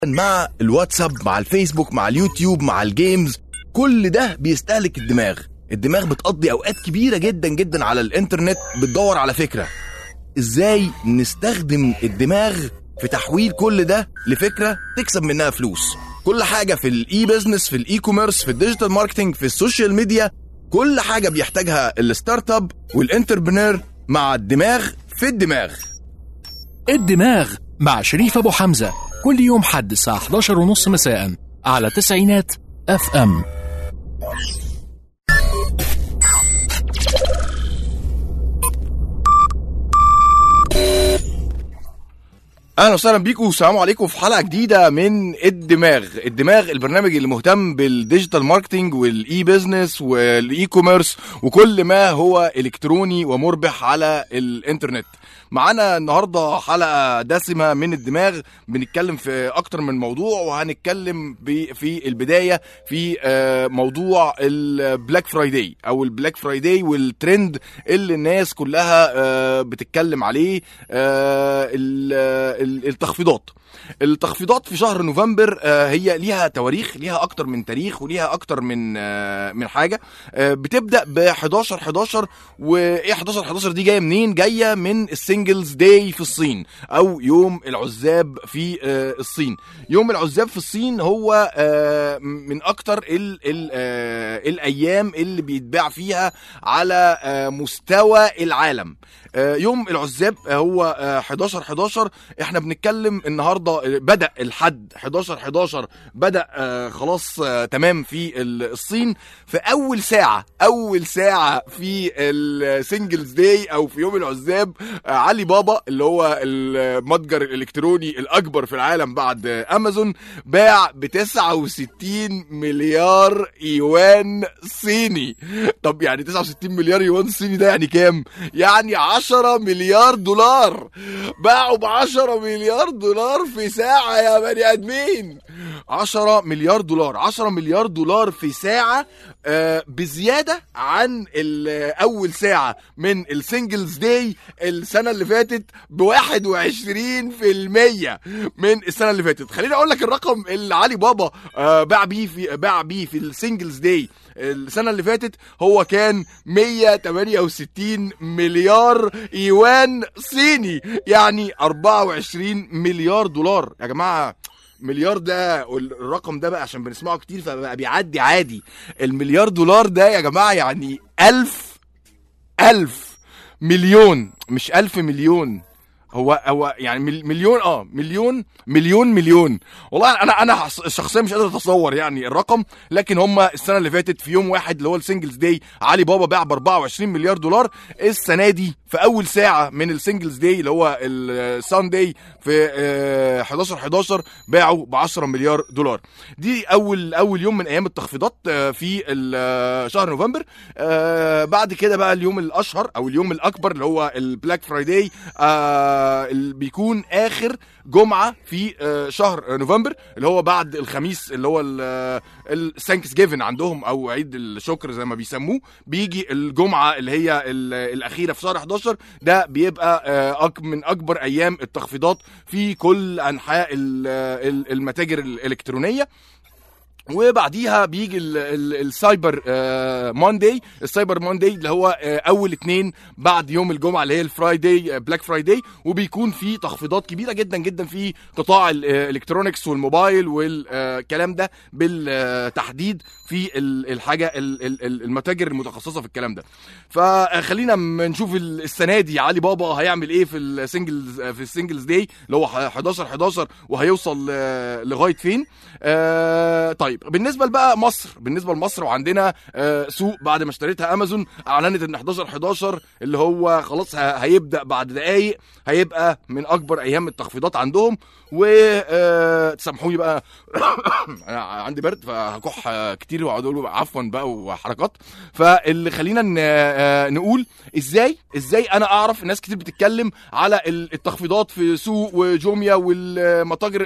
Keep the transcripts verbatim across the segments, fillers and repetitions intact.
مع الواتساب، مع الفيسبوك، مع اليوتيوب، مع الجيمز. كل ده بيستهلك الدماغ. الدماغ بتقضي اوقات كبيرة جدا جدا على الانترنت بتدور على فكرة. ازاي نستخدم الدماغ في تحويل كل ده لفكرة تكسب منها فلوس؟ كل حاجة في الاي بيزنس، في الاي كوميرس، في الديجيتال ماركتينج، في السوشيال ميديا، كل حاجة بيحتاجها الستارت اب والانتربرنور مع الدماغ في الدماغ. الدماغ مع شريف أبو حمزة كل يوم حد الساعة إحدى عشر وثلاثين مساء على تسعينات اف ام. اهلا وسهلا بيكم والسلام عليكم في حلقه جديده من الدماغ. الدماغ البرنامج اللي مهتم بالديجيتال ماركتينج والاي بيزنس والاي كوميرس وكل ما هو الكتروني ومربح على الانترنت. معانا النهارده حلقه دسمه من الدماغ، بنتكلم في اكتر من موضوع، وهنتكلم في البدايه في موضوع البلاك فرايداي او البلاك فرايداي والترند اللي الناس كلها بتتكلم عليه. التخفيضات التخفيضات في شهر نوفمبر هي ليها تواريخ، ليها اكتر من تاريخ وليها اكتر من من حاجه. بتبدا ب احداشر احداشر، وايه احداشر احداشر دي جايه منين؟ جايه من السنجلز داي في الصين او يوم العزاب في الصين. يوم العزاب في الصين هو من اكتر ال ال الايام اللي بيتباع فيها على مستوى العالم. يوم العزاب هو احداشر احداشر. احنا بنتكلم النهارده بدأ الحد احداشر احداشر، بدأ خلاص تمام في الصين. في اول ساعة اول ساعة في السنجلز داي او في يوم العزاب، علي بابا اللي هو المتجر الالكتروني الاكبر في العالم بعد امازون باع ب تسعة وستين مليار يوان صيني. طب يعني تسعة وستين مليار يوان صيني ده يعني كام؟ يعني عشرة مليار دولار. باعوا ب عشرة مليار دولار في ساعة يا بني ادمين. عشرة مليار دولار عشرة مليار دولار في ساعة، آه بزيادة عن اول ساعة من السنجلز داي السنة اللي فاتت بواحد وعشرين في المية من السنة اللي فاتت. خليني اقول لك الرقم اللي علي بابا آه باع بيه في باع بيه في السنجلز داي السنة اللي فاتت، هو كان مية وتمانية وستين مليار يوان صيني، يعني اربعة وعشرين مليار دولار. يا جماعة مليار ده الرقم ده بقى عشان بنسمعه كتير فبقى بيعدي عادي. المليار دولار ده يا جماعة يعني الف الف مليون، مش الف مليون. هو هو يعني مليون اه مليون مليون مليون. والله انا انا شخصيا مش قادر اتصور يعني الرقم، لكن هم السنه اللي فاتت في يوم واحد اللي هو السنجلز داي علي بابا باع ب اربعة وعشرين مليار دولار. السنه دي في اول ساعه من السنجلز داي اللي هو السان داي في احداشر احداشر باعوا ب عشرة مليار دولار. دي اول اول يوم من ايام التخفيضات في شهر نوفمبر. بعد كده بقى اليوم الاشهر او اليوم الاكبر اللي هو البلاك فرايداي، اللي بيكون اخر جمعة في شهر نوفمبر، اللي هو بعد الخميس اللي هو الثانكس جيفن عندهم او عيد الشكر زي ما بيسموه. بيجي الجمعة اللي هي الاخيرة في شهر احداشر، ده بيبقى من اكبر ايام التخفيضات في كل انحاء المتاجر الالكترونية. وبعديها بيجي السايبر مونداي. السايبر مونداي اللي هو اول اتنين بعد يوم الجمعه اللي هي الفرايداي بلاك فرايداي، وبيكون في تخفيضات كبيره جدا جدا في قطاع الالكترونيكس والموبايل والكلام ده بالتحديد في الحاجه المتاجر المتخصصه في الكلام ده. فخلينا نشوف السنه دي علي بابا هيعمل ايه في السنجلز في السنجلز داي اللي هو احداشر احداشر وهيوصل لغايه فين. طيب بالنسبه بقى مصر، بالنسبه لمصر وعندنا آه سوق بعد ما اشتريتها امازون اعلنت ان احداشر احداشر اللي هو خلاص هيبدا بعد دقايق هيبقى من اكبر ايام التخفيضات عندهم. وتسامحوني بقى انا عندي برد فهكح كتير واقعد اقول عفوا بقى وحركات. فاللي خلينا نقول ازاي ازاي انا اعرف. الناس كتير بتتكلم على التخفيضات في سوق وجوميا والمتاجر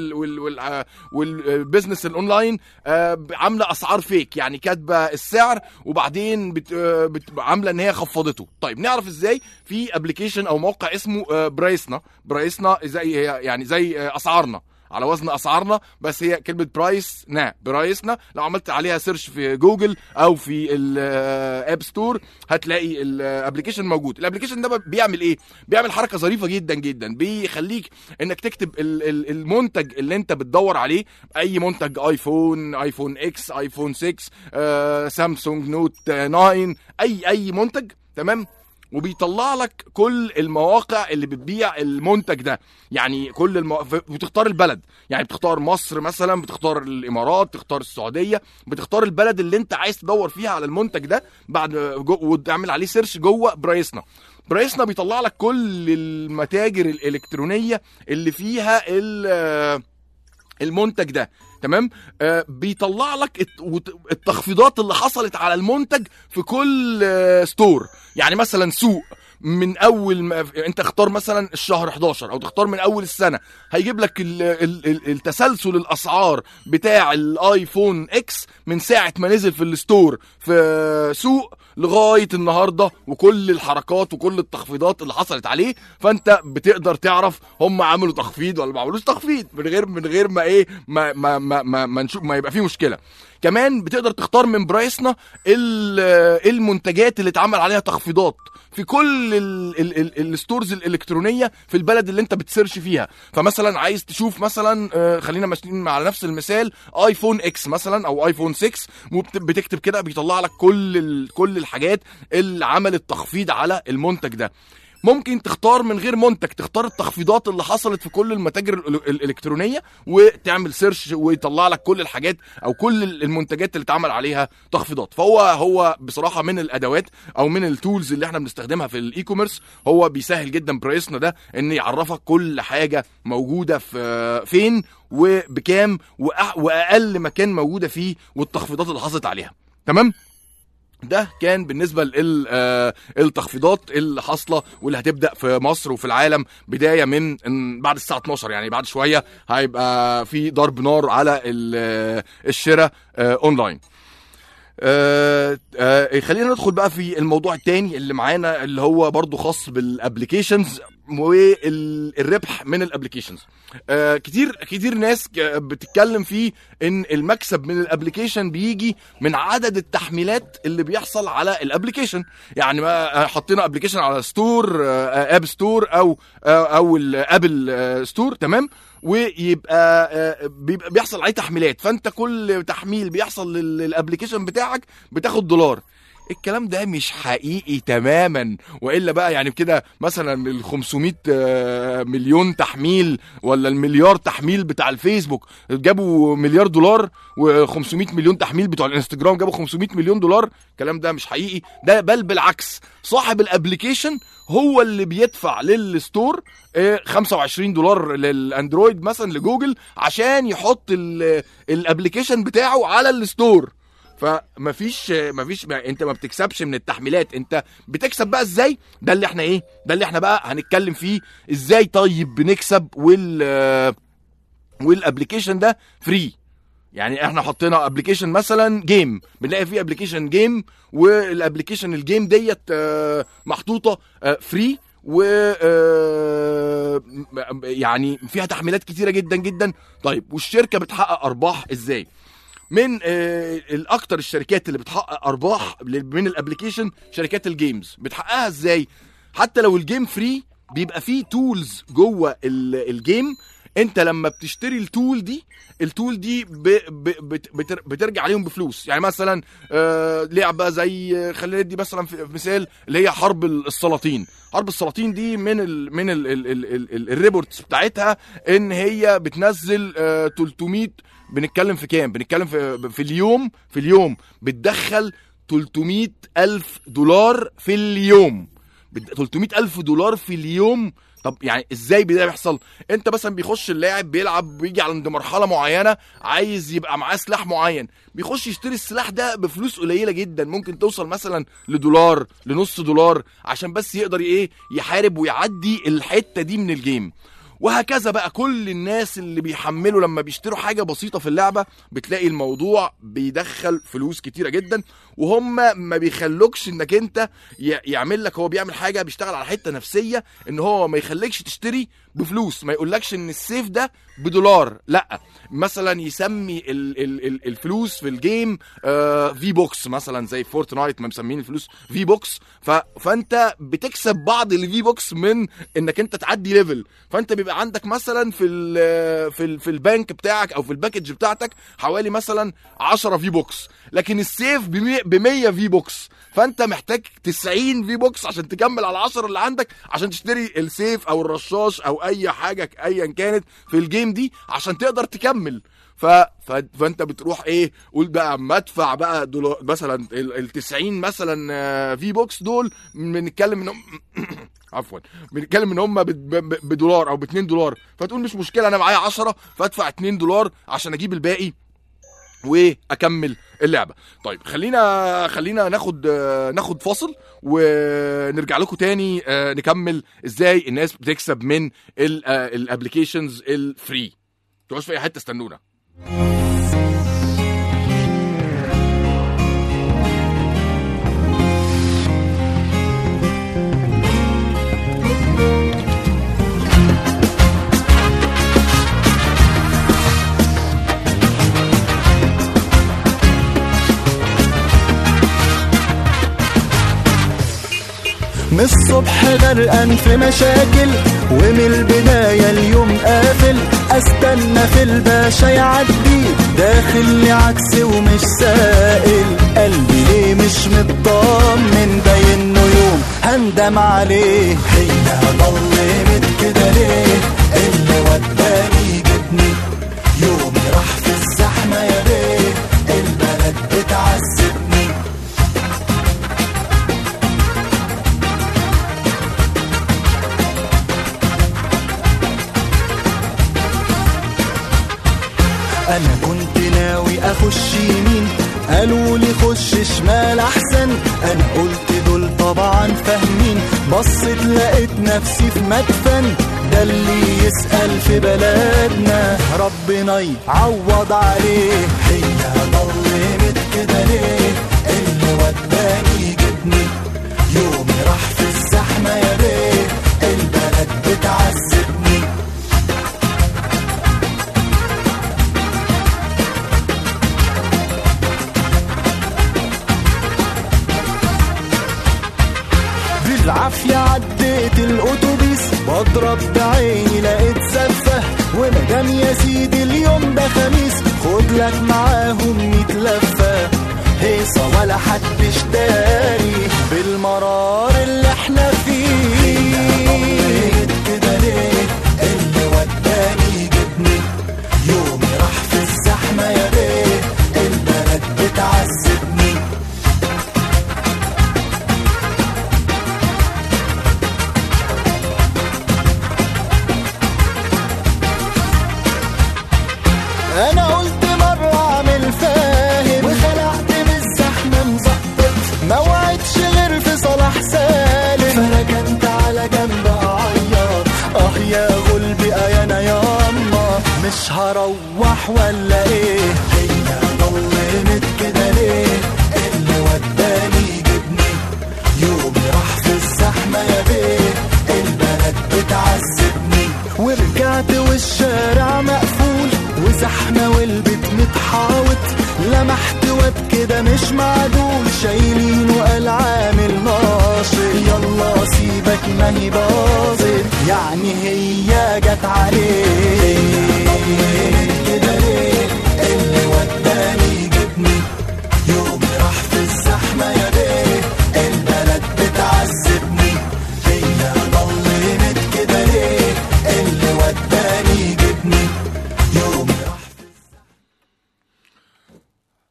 والبيزنس الاونلاين عامله اسعار فيك، يعني كاتبه السعر وبعدين بت... بت... عامله ان هي خفضته. طيب نعرف ازاي؟ في ابلكيشن او موقع اسمه برايسنا. برايسنا زي يعني زي اسعارنا على وزن اسعارنا، بس هي كلمه برايس نا برايسنا. لو عملت عليها سيرش في جوجل او في الاب ستور هتلاقي الابلكيشن موجود. الابلكيشن ده بيعمل ايه؟ بيعمل حركه ظريفه جدا جدا، بيخليك انك تكتب المنتج اللي انت بتدور عليه، اي منتج، ايفون، ايفون اكس، ايفون ستة، آه، سامسونج نوت تسعة، اي اي منتج، تمام؟ وبيطلع لك كل المواقع اللي بتبيع المنتج ده، يعني كل المو... بتختار البلد، يعني بتختار مصر مثلا، بتختار الامارات، بتختار السعوديه، بتختار البلد اللي انت عايز تدور فيها على المنتج ده بعد جو... وتعمل عليه سيرش جوه برايسنا. برايسنا بيطلع لك كل المتاجر الالكترونيه اللي فيها ال... المنتج ده، تمام؟ آه بيطلع لك التخفيضات اللي حصلت على المنتج في كل آه ستور. يعني مثلا سوق من اول ما انت اختار مثلا الشهر حداشر او تختار من اول السنه، هيجيب لك التسلسل الاسعار بتاع الايفون اكس من ساعه ما نزل في الستور في سوق لغايه النهارده، وكل الحركات وكل التخفيضات اللي حصلت عليه. فانت بتقدر تعرف هم عملوا تخفيض ولا ما عملوش تخفيض من غير من غير ما ايه ما ما ما ما, ما نشوف ما يبقى فيه مشكله. كمان بتقدر تختار من برايسنا المنتجات اللي اتعمل عليها تخفيضات في كل الستورز الالكترونيه في البلد اللي انت بتسيرش فيها. فمثلا عايز تشوف مثلا، خلينا ماشيين على نفس المثال، ايفون اكس مثلا او ايفون ستة، وبتكتب كده بيطلع لك كل كل الحاجات اللي عملت تخفيض على المنتج ده. ممكن تختار من غير منتج، تختار التخفيضات اللي حصلت في كل المتاجر الالكترونيه وتعمل سيرش ويطلع لك كل الحاجات او كل المنتجات اللي اتعمل عليها تخفيضات. فهو هو بصراحه من الادوات او من التولز اللي احنا بنستخدمها في الاي كوميرس. هو بيسهل جدا برايسنا ده ان يعرفك كل حاجه موجوده في فين وبكام واقل مكان موجوده فيه والتخفيضات اللي حصلت عليها، تمام؟ ده كان بالنسبه للتخفيضات اللي حاصله واللي هتبدا في مصر وفي العالم بدايه من بعد الساعه اتناشر، يعني بعد شويه هيبقى في ضرب نار على الشراء اونلاين. آه آه خلينا ندخل بقى في الموضوع التاني اللي معانا، اللي هو برضو خاص بالابليكيشنز والربح من الابليكيشنز. آه كتير كتير ناس بتتكلم فيه ان المكسب من الابليكيشن بيجي من عدد التحميلات اللي بيحصل على الابليكيشن. يعني ما حطينا ابليكيشن على ستور، آه اب ستور او آه او الابل آه ستور، تمام؟ ويبقى بيبقى بيحصل عليه تحميلات، فانت كل تحميل بيحصل للابليكيشن بتاعك بتاخد دولار. الكلام ده مش حقيقي تماما، والا بقى يعني كده مثلا ال خمسمية مليون تحميل ولا المليار تحميل بتاع الفيسبوك جابوا مليار دولار، و500 مليون تحميل بتوع الانستجرام جابوا خمسمية مليون دولار. الكلام ده مش حقيقي، ده بل بالعكس، صاحب الابليكيشن هو اللي بيدفع للستور خمسة وعشرين دولار للاندرويد مثلا لجوجل عشان يحط الابليكيشن بتاعه على الستور. فمفيش مفيش انت ما بتكسبش من التحميلات، انت بتكسب بقى ازاي؟ ده اللي احنا ايه ده اللي احنا بقى هنتكلم فيه ازاي. طيب بنكسب وال والابليكيشن ده فري. يعني احنا حطينا ابليكيشن مثلا جيم، بنلاقي فيه ابليكيشن جيم، والابليكيشن الجيم ديت محطوطه فري، و يعني فيها تحميلات كتيره جدا جدا. طيب والشركه بتحقق ارباح ازاي؟ من الاكتر الشركات اللي بتحقق ارباح من الابليكيشن شركات الجيمز. بتحققها ازاي؟ حتى لو الجيم فري بيبقى فيه تولز جوه الجيم، انت لما بتشتري التول دي التول دي ب ب بتر بترجع عليهم بفلوس. يعني مثلا آه لعبه زي، خلينا ندي مثلا في مثال اللي هي حرب السلاطين. حرب السلاطين دي من ال من ال ال ال ال الريبورتس بتاعتها ان هي بتنزل آه تلتمية، بنتكلم في كام؟ بنتكلم في في اليوم في اليوم بتدخل تلتمية الف دولار في اليوم. تلتمية الف دولار في اليوم. طب يعني ازاي ده بيحصل؟ انت مثلا بيخش اللاعب بيلعب، بيجي عند مرحله معينه عايز يبقى معاه سلاح معين، بيخش يشتري السلاح ده بفلوس قليله جدا، ممكن توصل مثلا لدولار، لنص دولار، عشان بس يقدر ايه يحارب ويعدي الحته دي من الجيم. وهكذا بقى كل الناس اللي بيحملوا لما بيشتروا حاجة بسيطة في اللعبة بتلاقي الموضوع بيدخل فلوس كتيرة جدا، وهم ما بيخلوكش انك انت يعمل لك، هو بيعمل حاجة بيشتغل على حتة نفسية ان هو ما يخليكش تشتري بفلوس، ما يقولكش ان السيف ده بدولار، لا مثلا يسمي ال ال ال الفلوس في الجيم آه في بوكس مثلا زي فورتنايت ما مسمين الفلوس في بوكس، ف فانت بتكسب بعض الفي بوكس من انك انت تعدي ليفل، فانت بيبقى عندك مثلا في ال في ال في البنك بتاعك او في الباكج بتاعتك حوالي مثلا عشرة في بوكس، لكن السيف ب مية في بوكس، فانت محتاج تسعين في بوكس عشان تكمل على العشرة اللي عندك عشان تشتري السيف او الرشاش او اي حاجه ايا كانت في الجيم دي عشان تقدر تكمل. ف... ف... فانت بتروح ايه، قول بقى اما ادفع بقى دولار مثلا ال تسعين مثلا في بوكس دول، بنتكلم انهم عفوا بنتكلم ان هم بدولار او ب اتنين دولار، فتقول مش مشكله انا معايا عشرة فادفع اتنين دولار عشان اجيب الباقي واكمل اللعبه. طيب خلينا خلينا ناخد ناخد فاصل ونرجع لكم تاني نكمل ازاي الناس بتكسب من الابلكيشنز الفري. تقعدوا في اي حته استنونا. من الصبح غرقان في مشاكل ومن البداية اليوم قافل، استنى في الباشا يعدي داخل لي عكسي ومش سائل، قلبي ليه مش مطمن باينه يوم هندم عليه، هي ضلمت كده ليه اللي وداني جبني، يومي راح في الزحمة يا بيه البلد بتعذبني. انا كنت ناوي اخش يمين قالوا لي خش شمال احسن، انا قلت دول طبعا فاهمين، بصيت لقيت نفسي في مدفن، ده اللي يسأل في بلدنا ربنا يعوض عليه، هي ضلمت كده ليه اللي وداني جبني، يومي راح في الزحمة يا بيه البلد بتعذبني. بالعافية عديت الأتوبيس بضرب بعيني لقيت زفة، ومدام يا سيدي اليوم ده خميس خد لك معاهم ميت لفة، هيصة ولا حدش داري بالمرار اللي احنا فيه، كده ليه اللي وداني جبني، يومي راح في الزحمة يا بيه البلد بتعذبني. انا قلت مرة اعمل فاهم وخلعت من الزحمة مزقط، ما وعدش غير في صلاح سالم، فركنت على جنب اعيط اه يا غلبي انا ياما مش هروح ولا ايه، هي ضلمت كده ليه اللي وداني جبني، يومي راح في الزحمة يا بيه البلد بتعذبني، ورجعت والشارع مقفول وزحمة والبيت متحاوط، لمحت واد كده مش معدول شايلين وقال عامل ناشط، يلا سيبك ما هي باظت يعني هي جت عليه، كده ليه اللي وداني جبني، يومي راح في الزحمة يا بيه البلد بتعذبني، هي ضلمت كده ليه اللي وداني جبني، يومي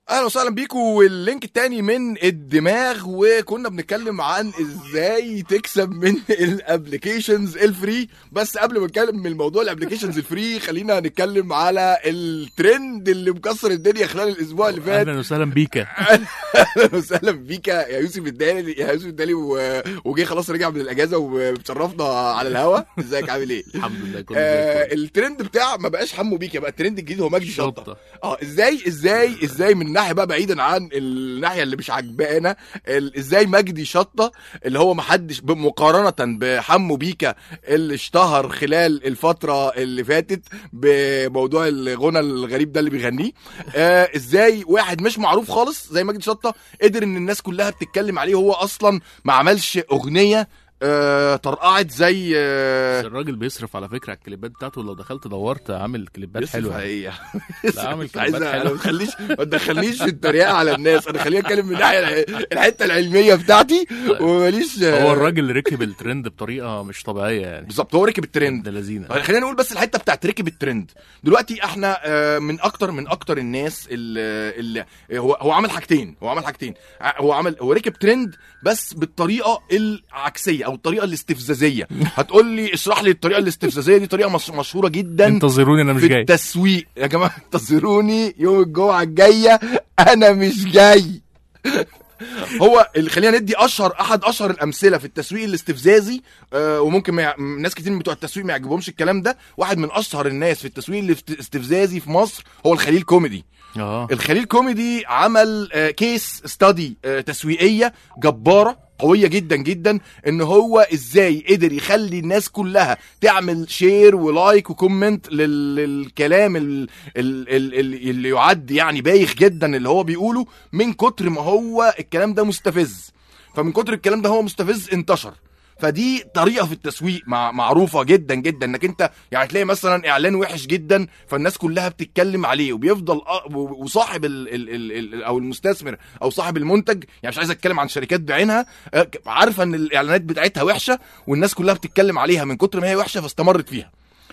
اهلا وسهلا بيكم. واللينك التاني من الدماغ، وكنا بنتكلم عن ازاي تكسب من الابليكيشنز الفري. بس قبل ما نتكلم من الموضوع الابليكيشنز الفري، خلينا نتكلم على الترند اللي مكسر الدنيا خلال الاسبوع اللي فات. اهلا وسهلا بيكا. اهلا وسهلا بيكا يا يوسف الدالي. يا يوسف الدالي وجي خلاص رجع من الاجازه وبتشرفنا على الهوا. ازيك عامل ايه؟ الحمد لله كله آه الترند بتاع ما بقاش حمو بيكا، بقى الترند الجديد هو مجدي شطه. اه ازاي ازاي ازاي من ناحيه بقى بعيدا عن الناحيه اللي مش عاجبانا، ازاي مجدي شطه اللي هو ما حدش مقارنه بحمو بيكا اللي اشتهر خلال الفتره اللي فاتت بموضوع الغنى الغريب ده اللي بيغنيه، آه ازاي واحد مش معروف خالص زي مجدي شطه قدر ان الناس كلها بتتكلم عليه، هو اصلا ما عملش اغنيه آه طرقعت زي آه الراجل بيصرف على فكره على الكليبات بتاعته. لو دخلت دورت عامل كليبات حلوه. ايه لا عامل عايز كليبات انا حلوه. ما تخليش ما تدخلنيش في التريقه على الناس. انا خليني اتكلم من الناحيه الحته العلميه بتاعتي وماليش. هو الراجل ركب الترند بطريقه مش طبيعيه يعني. بالظبط هو ركب الترند ده لذينه. خلينا نقول بس الحته بتاعت ركب الترند. دلوقتي احنا آه من اكتر من اكتر الناس اللي, اللي هو هو عمل حاجتين هو عمل حاجتين هو عمل هو ركب ترند بس بالطريقه العكسيه او الطريقه الاستفزازيه. هتقول لي اشرح لي الطريقه الاستفزازيه دي. طريقه مشهوره جدا. انتظروني انا مش في جاي. التسويق يا جماعه، انتظروني يوم الجمعه الجايه انا مش جاي. هو اللي خلينا ندي اشهر احد اشهر الامثله في التسويق الاستفزازي، آه وممكن ما ي... ناس كتير من بتوع التسويق ما يعجبهمش الكلام ده. واحد من اشهر الناس في التسويق الاستفزازي في مصر هو الخليل كوميدي. اه الخليل كوميدي عمل آه كيس ستادي آه تسويقيه جباره قوية جدا جدا، ان هو ازاي قدر يخلي الناس كلها تعمل شير ولايك وكومنت للكلام ال ال ال اللي يعد يعني بايخ جدا اللي هو بيقوله، من كتر ما هو الكلام ده مستفز. فمن كتر الكلام ده هو مستفز انتشر. فدي طريقه في التسويق مع معروفه جدا جدا، انك انت يعني تلاقي مثلا اعلان وحش جدا فالناس كلها بتتكلم عليه، وبيفضل وصاحب ال ال ال او المستثمر او صاحب المنتج، يعني مش عايز اتكلم عن شركات بعينها، عارفه ان الاعلانات بتاعتها وحشه والناس كلها بتتكلم عليها من كتر ما هي وحشه فاستمرت فيها.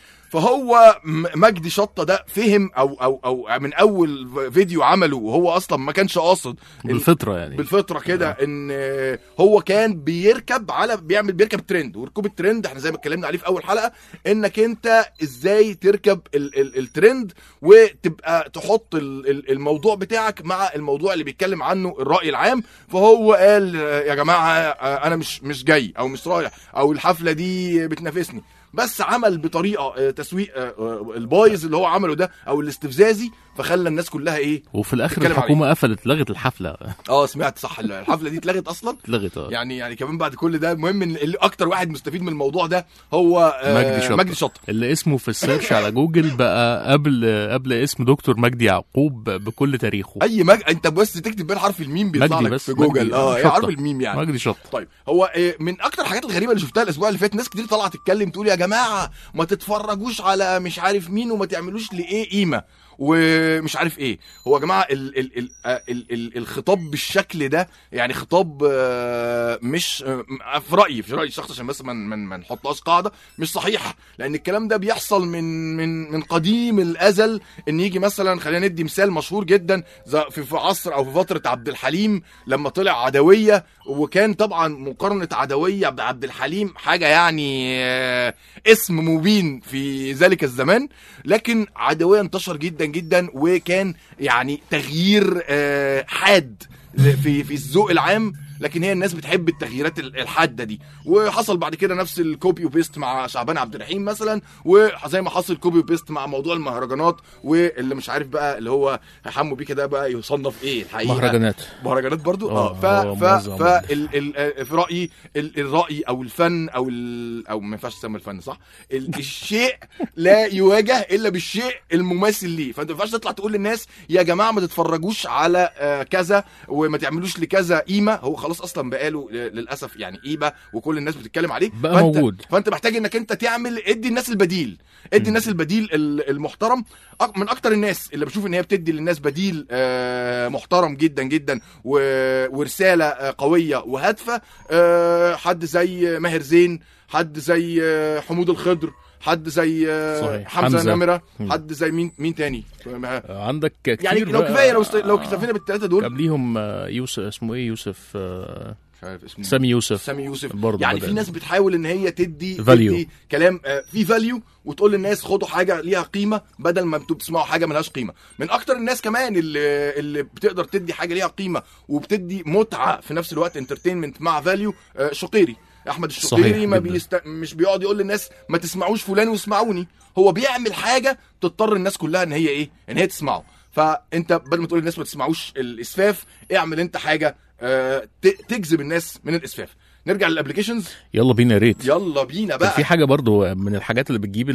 فهو مجدي شطه ده فهم او او او من اول فيديو عمله وهو اصلا ما كانش قاصد بالفطره يعني بالفطره كده ان هو كان بيركب على بيعمل بيركب ترند. وركوب الترند احنا زي ما اتكلمنا عليه في اول حلقه، انك انت ازاي تركب ال ال الترند وتبقى تحط ال الموضوع بتاعك مع الموضوع اللي بيتكلم عنه الراي العام. فهو قال يا جماعه انا مش مش جاي او مش رايح او الحفله دي بتنافسني، بس عمل بطريقه تسويق البايظ اللي هو عمله ده او الاستفزازي، فخلى الناس كلها ايه. وفي الاخر الحكومه قفلت لغت الحفله. اه سمعت صح، الحفله دي اتلغت اصلا. اتلغت اه يعني يعني كمان بعد كل ده. المهم ان اللي اكتر واحد مستفيد من الموضوع ده هو مجدي شطه. مجدي شطه اللي اسمه في السيرش على جوجل بقى قبل قبل اسم دكتور مجدي يعقوب بكل تاريخه. اي مج... انت بس تكتب بين حرف الميم بيطلع لك في جوجل. اه ايه حرف الميم يعني مجدي شطه. طيب هو من اكتر الحاجات الغريبه اللي شفتها الاسبوع اللي فات، ناس كتير طلعت تتكلم تقول يا جماعه ما تتفرجوش على مش عارف مين وما تعملوش لايه قيمه ومش عارف ايه. هو يا جماعه ال ال ال ال ال الخطاب بالشكل ده يعني خطاب مش في رايي في رايي الشخصي عشان بس ما ما نحطهاش قاعده مش صحيح، لان الكلام ده بيحصل من من من قديم الازل. ان يجي مثلا خلينا ندي مثال مشهور جدا في في عصر او في فتره عبد الحليم لما طلع عدويه، وكان طبعا مقارنه عدويه بعبد الحليم حاجه يعني اسم مبين في ذلك الزمان، لكن عدويه انتشر جدا جدا وكان يعني تغيير حاد في في الذوق العام، لكن هي الناس بتحب التغييرات الحاده دي. وحصل بعد كده نفس الكوبي وبيست مع شعبان عبد الرحيم مثلا، وزي ما حصل كوبي وبيست مع موضوع المهرجانات، واللي مش عارف بقى اللي هو حمو بيه كده بقى يصنف ايه الحقيقه مهرجانات مهرجانات برضو. اه ف ف ف ال... في رايي ال... الراي او الفن او ال... او ما ينفعش تسمى الفن صح، ال... الشيء لا يواجه الا بالشيء المماثل ليه. فانت ما ينفعش تطلع تقول للناس يا جماعه ما تتفرجوش على آه كذا وما تعملوش لكذا قيمه. هو خلاص اصلا بقاله للاسف يعني قيمه وكل الناس بتتكلم عليه بقى فانت موجود. فانت محتاج انك انت تعمل ادي الناس البديل ادي الناس البديل المحترم. من اكتر الناس اللي بشوف ان هي بتدي للناس بديل محترم جدا جدا ورساله قويه وهادفه، حد زي ماهر زين، حد زي حمود الخضر، حد زي صحيح. حمزه, حمزة. نمره، مم. حد زي مين مين تاني عندك كتير يعني لو بقى. كفايه لو است... لو اكتفينا بالثلاثه دول. قبليهم يوسف، اسمه ايه يوسف، آه مش عارف اسمه، سامي يوسف. سامي يوسف برضه يعني بدأ. في ناس بتحاول ان هي تدي Value. تدي كلام آه، في فاليو، وتقول للناس خدوا حاجه ليها قيمه بدل ما انتوا بتسمعوا حاجه ملهاش قيمه. من اكتر الناس كمان اللي اللي بتقدر تدي حاجه ليها قيمه وبتدي متعه في نفس الوقت انترتينمنت مع فاليو، آه، شقيري احمد الشقيري. ما بيست... مش بيقعد يقول للناس ما تسمعوش فلان واسمعوني، هو بيعمل حاجه تضطر الناس كلها ان هي ايه ان هي تسمعه. فانت بدل ما تقول للناس ما تسمعوش الاسفاف، اعمل انت حاجه آه، تجذب الناس من الاسفاف. نرجع للابليكيشنز، يلا بينا ريت. يلا بينا بقى. كان في حاجه برضو من الحاجات اللي بتجيب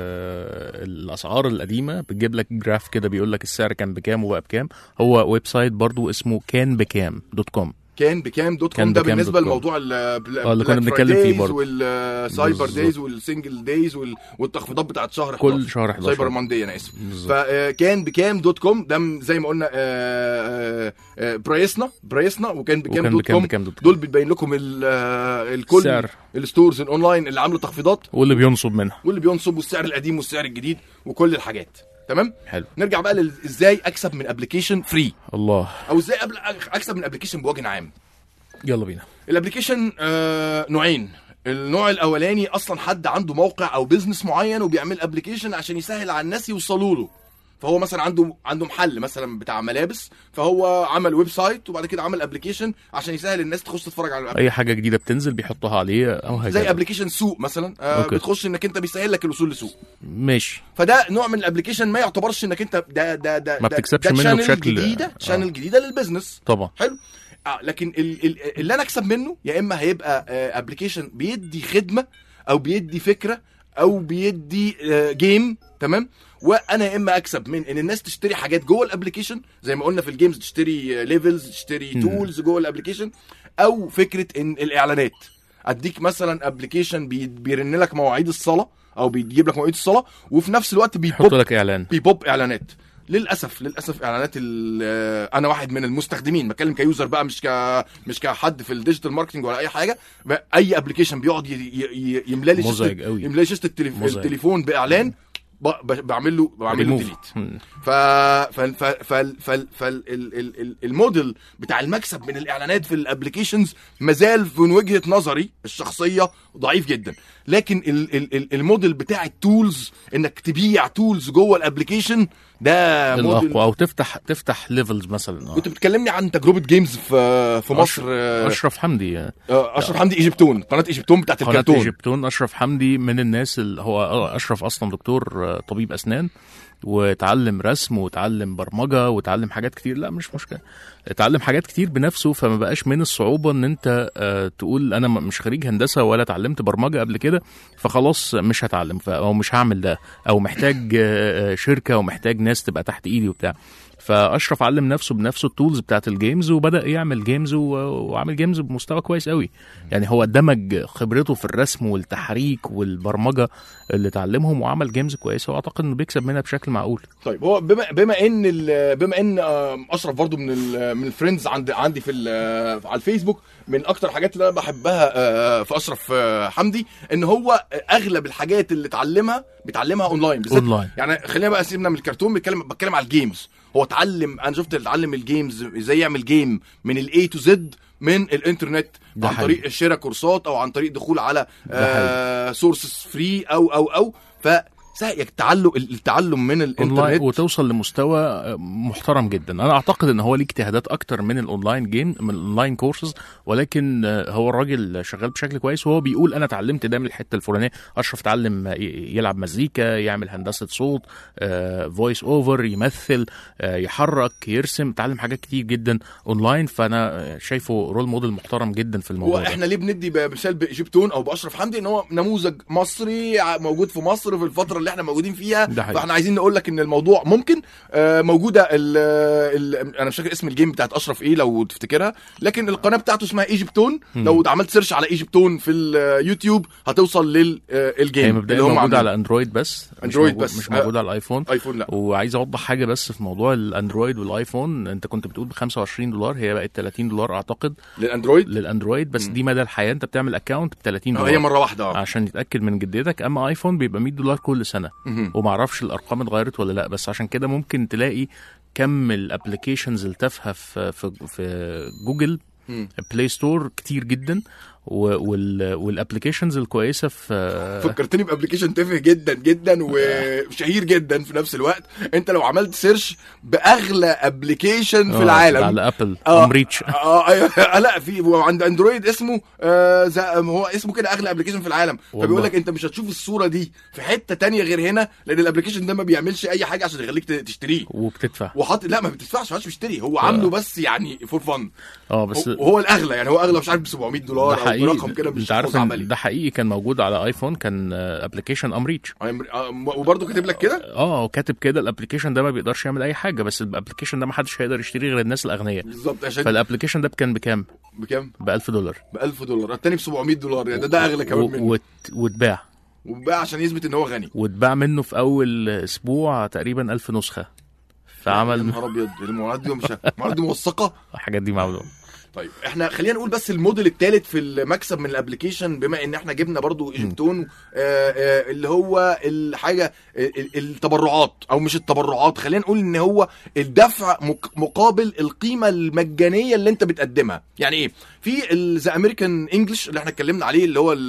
الاسعار القديمه، بتجيب لك جراف كده بيقول لك السعر كان بكام وبقى بكام. هو ويب سايت برضو اسمه كان بكام دوت كوم. كان بكام دوت كوم ده بالنسبه لموضوع اللي كنا بنتكلم فيه برضه، والسايبر دايز والسنجل دايز والتخفيضات بتاعت شهر كل شهر احد عشر سايبر ماندي انا اسف. فكان بكام دوت كوم ده زي ما قلنا برايسنا برايسنا وكان بكام دوت كوم دول بتبين لكم الكل السعر، الستورز الاونلاين اللي عامله تخفيضات واللي بينصب منها واللي بينصب والسعر القديم والسعر الجديد وكل الحاجات. تمام حلو. نرجع بقى ازاي اكسب من ابلكيشن فري، الله، او ازاي اكسب من ابلكيشن بوجه عام. يلا بينا. الابلكيشن آه نوعين. النوع الاولاني اصلا حد عنده موقع او بيزنس معين وبيعمل ابلكيشن عشان يسهل على الناس يوصلوا له. فهو مثلا عنده عنده محل مثلا بتاع ملابس، فهو عمل ويب سايت وبعد كده عمل ابلكيشن عشان يسهل الناس تخش تتفرج على الابلكيشن. اي حاجه جديده بتنزل بيحطها عليه او هكذا، زي ابلكيشن سوق مثلا آه بتخش انك انت بيسهل لك الوصول لسوق. ماشي. فده نوع من الابلكيشن ما يعتبرش انك انت ده ده ده ما بتكسبش منه بشكل جديده شانل آه. جديده للبزنس طبعا. حلو. آه لكن ال ال اللي انا اكسب منه يا اما هيبقى آه ابلكيشن بيدي خدمه او بيدي فكره او بيدي آه جيم. تمام. وانا يا اما اكسب من ان الناس تشتري حاجات جوه الابلكيشن زي ما قلنا في الجيمز، تشتري ليفلز، تشتري تولز جوه الابلكيشن، او فكره ان الاعلانات. اديك مثلا ابلكيشن بيرن لك مواعيد الصلاه او بيجيب لك مواعيد الصلاه وفي نفس الوقت بيحط لك اعلان بيبوب اعلانات. للاسف للاسف اعلانات انا واحد من المستخدمين، بتكلم كيوزر بقى مش ك مش كحد في الديجيتال ماركتنج ولا اي حاجه. اي ابلكيشن بيقعد يملى لي شاشه يملى لي شاشه التليفون باعلان بعمل له بعمل له ديليت. ف ف ف ف الموديل بتاع المكسب من الاعلانات في الابلكيشنز مازال من وجهه نظري الشخصيه ضعيف جدا. لكن الموديل بتاع التولز انك تبيع تولز جوه الابلكيشن ده موديل او تفتح تفتح ليفلز مثلا. كنت بتكلمني عن تجربه جيمز في في مصر. اشرف حمدي اشرف حمدي ايجيبتون، قناه ايجيبتون بتاعت الكرتون. قناه ايجيبتون. اشرف حمدي من الناس اللي هو اشرف اصلا دكتور طبيب اسنان، وتعلم رسم وتعلم برمجه وتعلم حاجات كتير. لا مش مشكله، اتعلم حاجات كتير بنفسه، فما بقاش من الصعوبه ان انت اه تقول انا مش خريج هندسه ولا اتعلمت برمجه قبل كده فخلاص مش هتعلم او مش هعمل ده، او محتاج اه شركه ومحتاج ناس تبقى تحت ايدي وبتاع. فاشرف علم نفسه بنفسه التولز بتاعت الجيمز وبدا يعمل جيمز وعمل جيمز بمستوى كويس قوي. يعني هو دمج خبرته في الرسم والتحريك والبرمجه اللي اتعلمهم وعمل جيمز كويسه، واعتقد انه بيكسب منها بشكل معقول. طيب هو بما بما ان بما ان اشرف برضو من من الفريندز عندي عندي في على الفيسبوك، من اكتر الحاجات اللي انا بحبها في اشرف حمدي ان هو اغلب الحاجات اللي اتعلمها بيتعلمها اونلاين بالذات. يعني خلينا بقى سيبنا من الكرتون، بتكلم بتكلم على الجيمز. هو اتعلم، انا شفت اتعلم الجيمز ازاي يعمل جيم من الاي تو زد من الانترنت عن حقيقي. طريق شراء كورسات او عن طريق دخول على آه سورسز فري او او او ف التعلم التعلم من الانترنت وتوصل لمستوى محترم جدا. انا اعتقد ان هو ليه اجتهادات اكتر من الاونلاين جيم من الاونلاين كورسز، ولكن هو الراجل شغال بشكل كويس، وهو بيقول انا اتعلمت ده من الحته الفلانيه. اشرف اتعلم يلعب مزيكا، يعمل هندسه صوت، فويس اوفر، يمثل، يحرك، يرسم، اتعلم حاجات كتير جدا اونلاين. فانا شايفه رول موديل محترم جدا في الموضوع. واحنا ليه بندي بمثال بايجيبتون او باشرف حمدي ان هو نموذج مصري موجود في مصر في الفتره اللي اللي احنا موجودين فيها. ده حقيقي. فاحنا عايزين نقول لك ان الموضوع ممكن. آه موجوده ال ال انا مش فاكر اسم الجيم بتاعت اشرف ايه لو تفتكرها، لكن القناه بتاعته اسمها ايجيبتون. لو عملت سيرش على ايجيبتون في اليوتيوب هتوصل للجيم. هي مبدئيا موجوده على اندرويد بس، اندرويد مش بس مش موجوده على الايفون. ايفون لا. وعايز اوضح حاجه بس في موضوع الاندرويد والايفون، انت كنت بتقول ب خمسة وعشرين دولار، هي بقت ثلاثين دولار اعتقد للاندرويد للاندرويد بس. م. دي مدى الحياه انت بتعمل اكونت ب ثلاثين دولار هي مره واحده عشان يتاكد من جديتك. اما ايفون بيبقى مية دولار كل سنه، وما اعرفش الارقام اتغيرت ولا لا، بس عشان كده ممكن تلاقي كم الابلكيشنز التافهه في في في جوجل بلاي ستور كتير جدا، والابلكيشنز الكويسه في. فكرتني بابلكيشن تافه جدا جدا وشهير جدا في نفس الوقت. انت لو عملت سيرش باغلى ابلكيشن في العالم على ابل امريتش اه اه لا في عند اندرويد اسمه آه هو اسمه كده اغلى ابلكيشن في العالم. فبيقول لك انت مش هتشوف الصوره دي في حته تانية غير هنا، لان الابلكيشن ده ما بيعملش اي حاجه عشان يخليك تشتريه وبتدفع وحاط. لا ما بتدفعش، ما تشتري، هو عامله بس يعني فور فن. اه بس هو الاغلى يعني، هو اغلى مش عارف ب سبعمية دولار او رقم كده مش عارف. ده حقيقي كان موجود على ايفون، كان ابلكيشن امريتش وبرده كاتب لك كده. اه كاتب كده الابلكيشن ده ما بيقدرش يعمل اي حاجه، بس الابلكيشن ده ما حدش هيقدر يشتريه غير الناس الاغنياء بالظبط. عشان فالابلكيشن ده كان بكام؟ بكام؟ ب ألف دولار. ب ألف دولار. الثاني ب سبعمية دولار يعني ده, ده اغلى كمان منه. وت... واتباع واتباع عشان يثبت ان هو غني. واتباع منه في اول اسبوع تقريبا ألف نسخه. فعمل يا نهار ابيض، المواد دي مش المواد دي موثقه الحاجات دي معلومه. طيب احنا خلينا نقول بس الموديل الثالث في المكسب من الابليكيشن، بما ان احنا جبنا برضو ايجيبتون، آه آه اللي هو الحاجه التبرعات، او مش التبرعات، خلينا نقول ان هو الدفع مقابل القيمه المجانيه اللي انت بتقدمها. يعني ايه؟ في الذا امريكان انجلش اللي احنا اتكلمنا عليه، اللي هو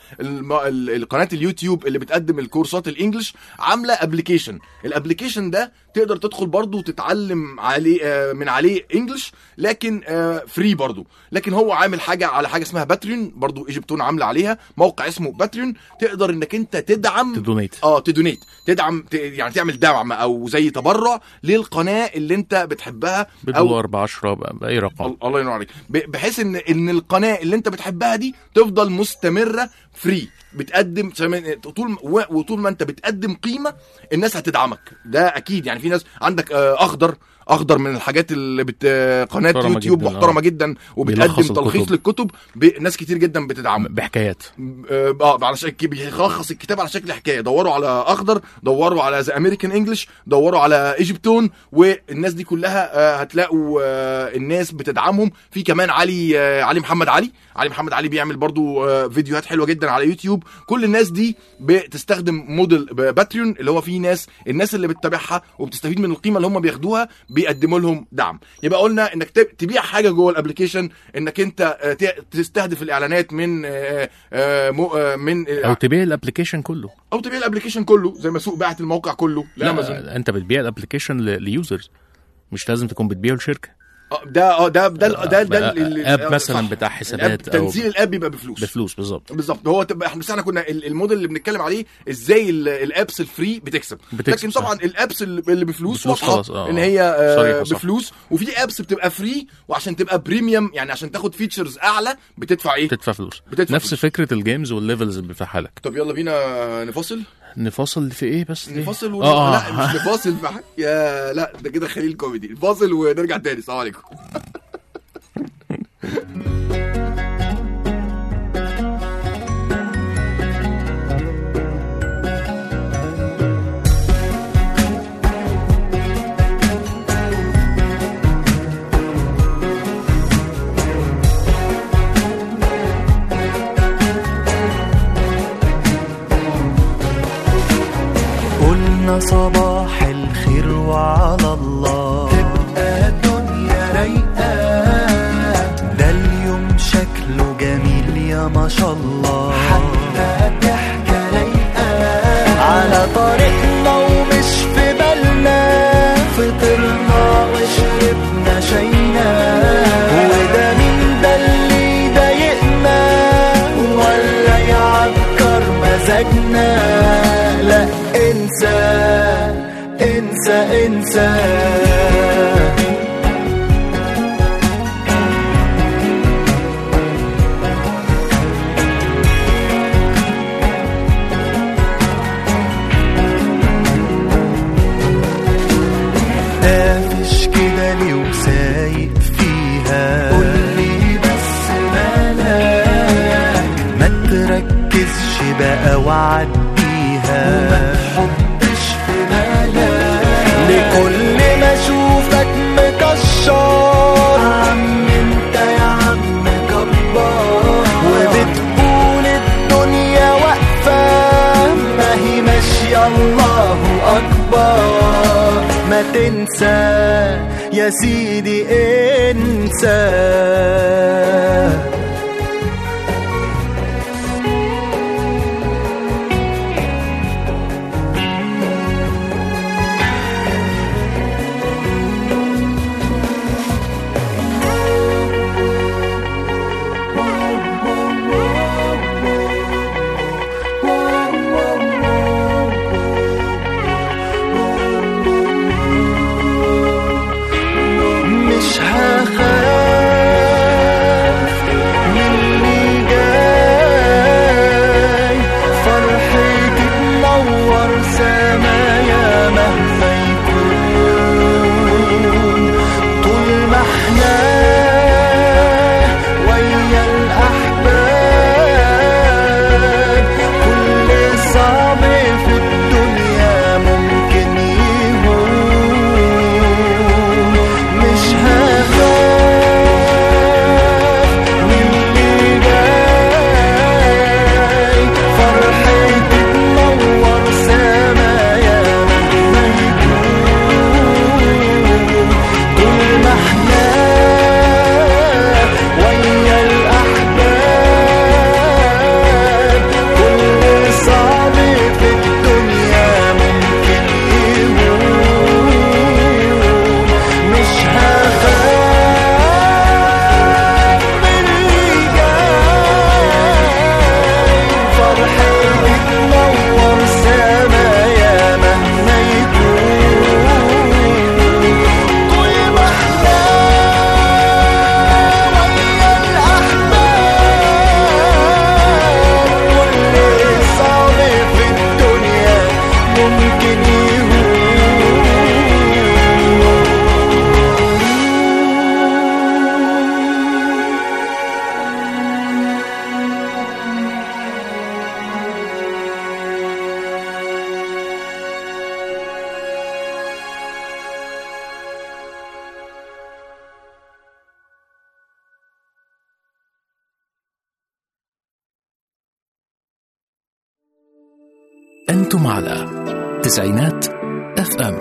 القناه اليوتيوب اللي بتقدم الكورسات الانجليش، عامله ابليكيشن. الابليكيشن ده تقدر تدخل برضو تتعلم عليه آه من عليه انجليش، لكن آه فري برضو. لكن هو عامل حاجه على حاجه اسمها باتريون، برضو ايجيبتون عامله عليها موقع اسمه باتريون، تقدر انك انت تدعم تدونيت اه تدونيت تدعم ت... يعني تعمل دعم او زي تبرع للقناه اللي انت بتحبها، بدولار ب عشرة باي رقم. الله ينور عليك، بحيث ان ان القناه اللي انت بتحبها دي تفضل مستمره فري، بتقدم طول وطول ما انت بتقدم قيمه الناس هتدعمك. ده اكيد يعني. في ناس عندك اخضر اخضر من الحاجات اللي بت قناه يوتيوب جداً. محترمه جدا، وبتقدم تلخيص للكتب، ناس كتير جدا بتدعم بحكايات اه على شكل بيلخص الكتاب على شكل حكايه. دوروا على اخضر، دوروا على ذا امريكان انجلش، دوروا على ايجيبتون، والناس دي كلها هتلاقوا الناس بتدعمهم. في كمان علي علي محمد علي علي محمد علي بيعمل برضو فيديوهات حلوه جدا على يوتيوب. كل الناس دي بتستخدم موديل باتريون، اللي هو فيه ناس الناس اللي بتتابعها وبتستفيد من القيمه اللي هم بياخدوها، بيقدموا لهم دعم. يبقى قلنا انك تبيع حاجه جوه الابلكيشن، انك انت تستهدف الاعلانات من من او تبيع الابلكيشن كله، او تبيع الابلكيشن كله زي ما سوق باعت الموقع كله لامازون. لا انت بتبيع الابلكيشن ليوزرز، مش لازم تكون بتبيعه لشركه. ده اه ده ده ده ده الاب مثلا بتاع حسابات، او تنزيل الاب بيبقى بفلوس بفلوس بالظبط بالظبط. هو تبقى احنا احنا كنا الموديل اللي بنتكلم عليه ازاي الابس الفري بتكسب, بتكسب لكن طبعا الابس اللي بفلوس واضحه ان هي آه بفلوس، وفي ابس بتبقى فري وعشان تبقى بريميوم يعني عشان تاخد فيتشرز اعلى بتدفع ايه؟ بتدفع فلوس. بتدفع نفس فلوس. فكره الجيمز والليفلز اللي بيفتحها لك. طب يلا بينا نفاصل نفاصل في ايه بس ليه؟ نفاصل ون... آه. لا مش نفاصل في حاجه يا لا ده كده خليل كوميدي. نفاصل ونرجع تاني. السلام عليكم. قلنا صباح الخير وعلى الله تبقى الدنيا رايقة، ده اليوم شكله جميل يا ما شاء الله، حتى ضحكة لايقة على طريقنا ومش في بالنا، فطرنا وشربنا شاينا، وده مين ده اللي ضايقنا ولا يعكر مزاجنا؟ لا انسى انسى انسى مفيش كده ليه وسايق فيها؟ قولي بس مالك، ما تركزش بقى وعديها، وما تحطش في بالك لكل ما اشوفك مكشر. عم انت يا عم جبار، وبتقول الدنيا واقفة، ما هي ماشية الله أكبر. ما تنسى يا سيدي انسى. أنتم على تسعينات اف ام.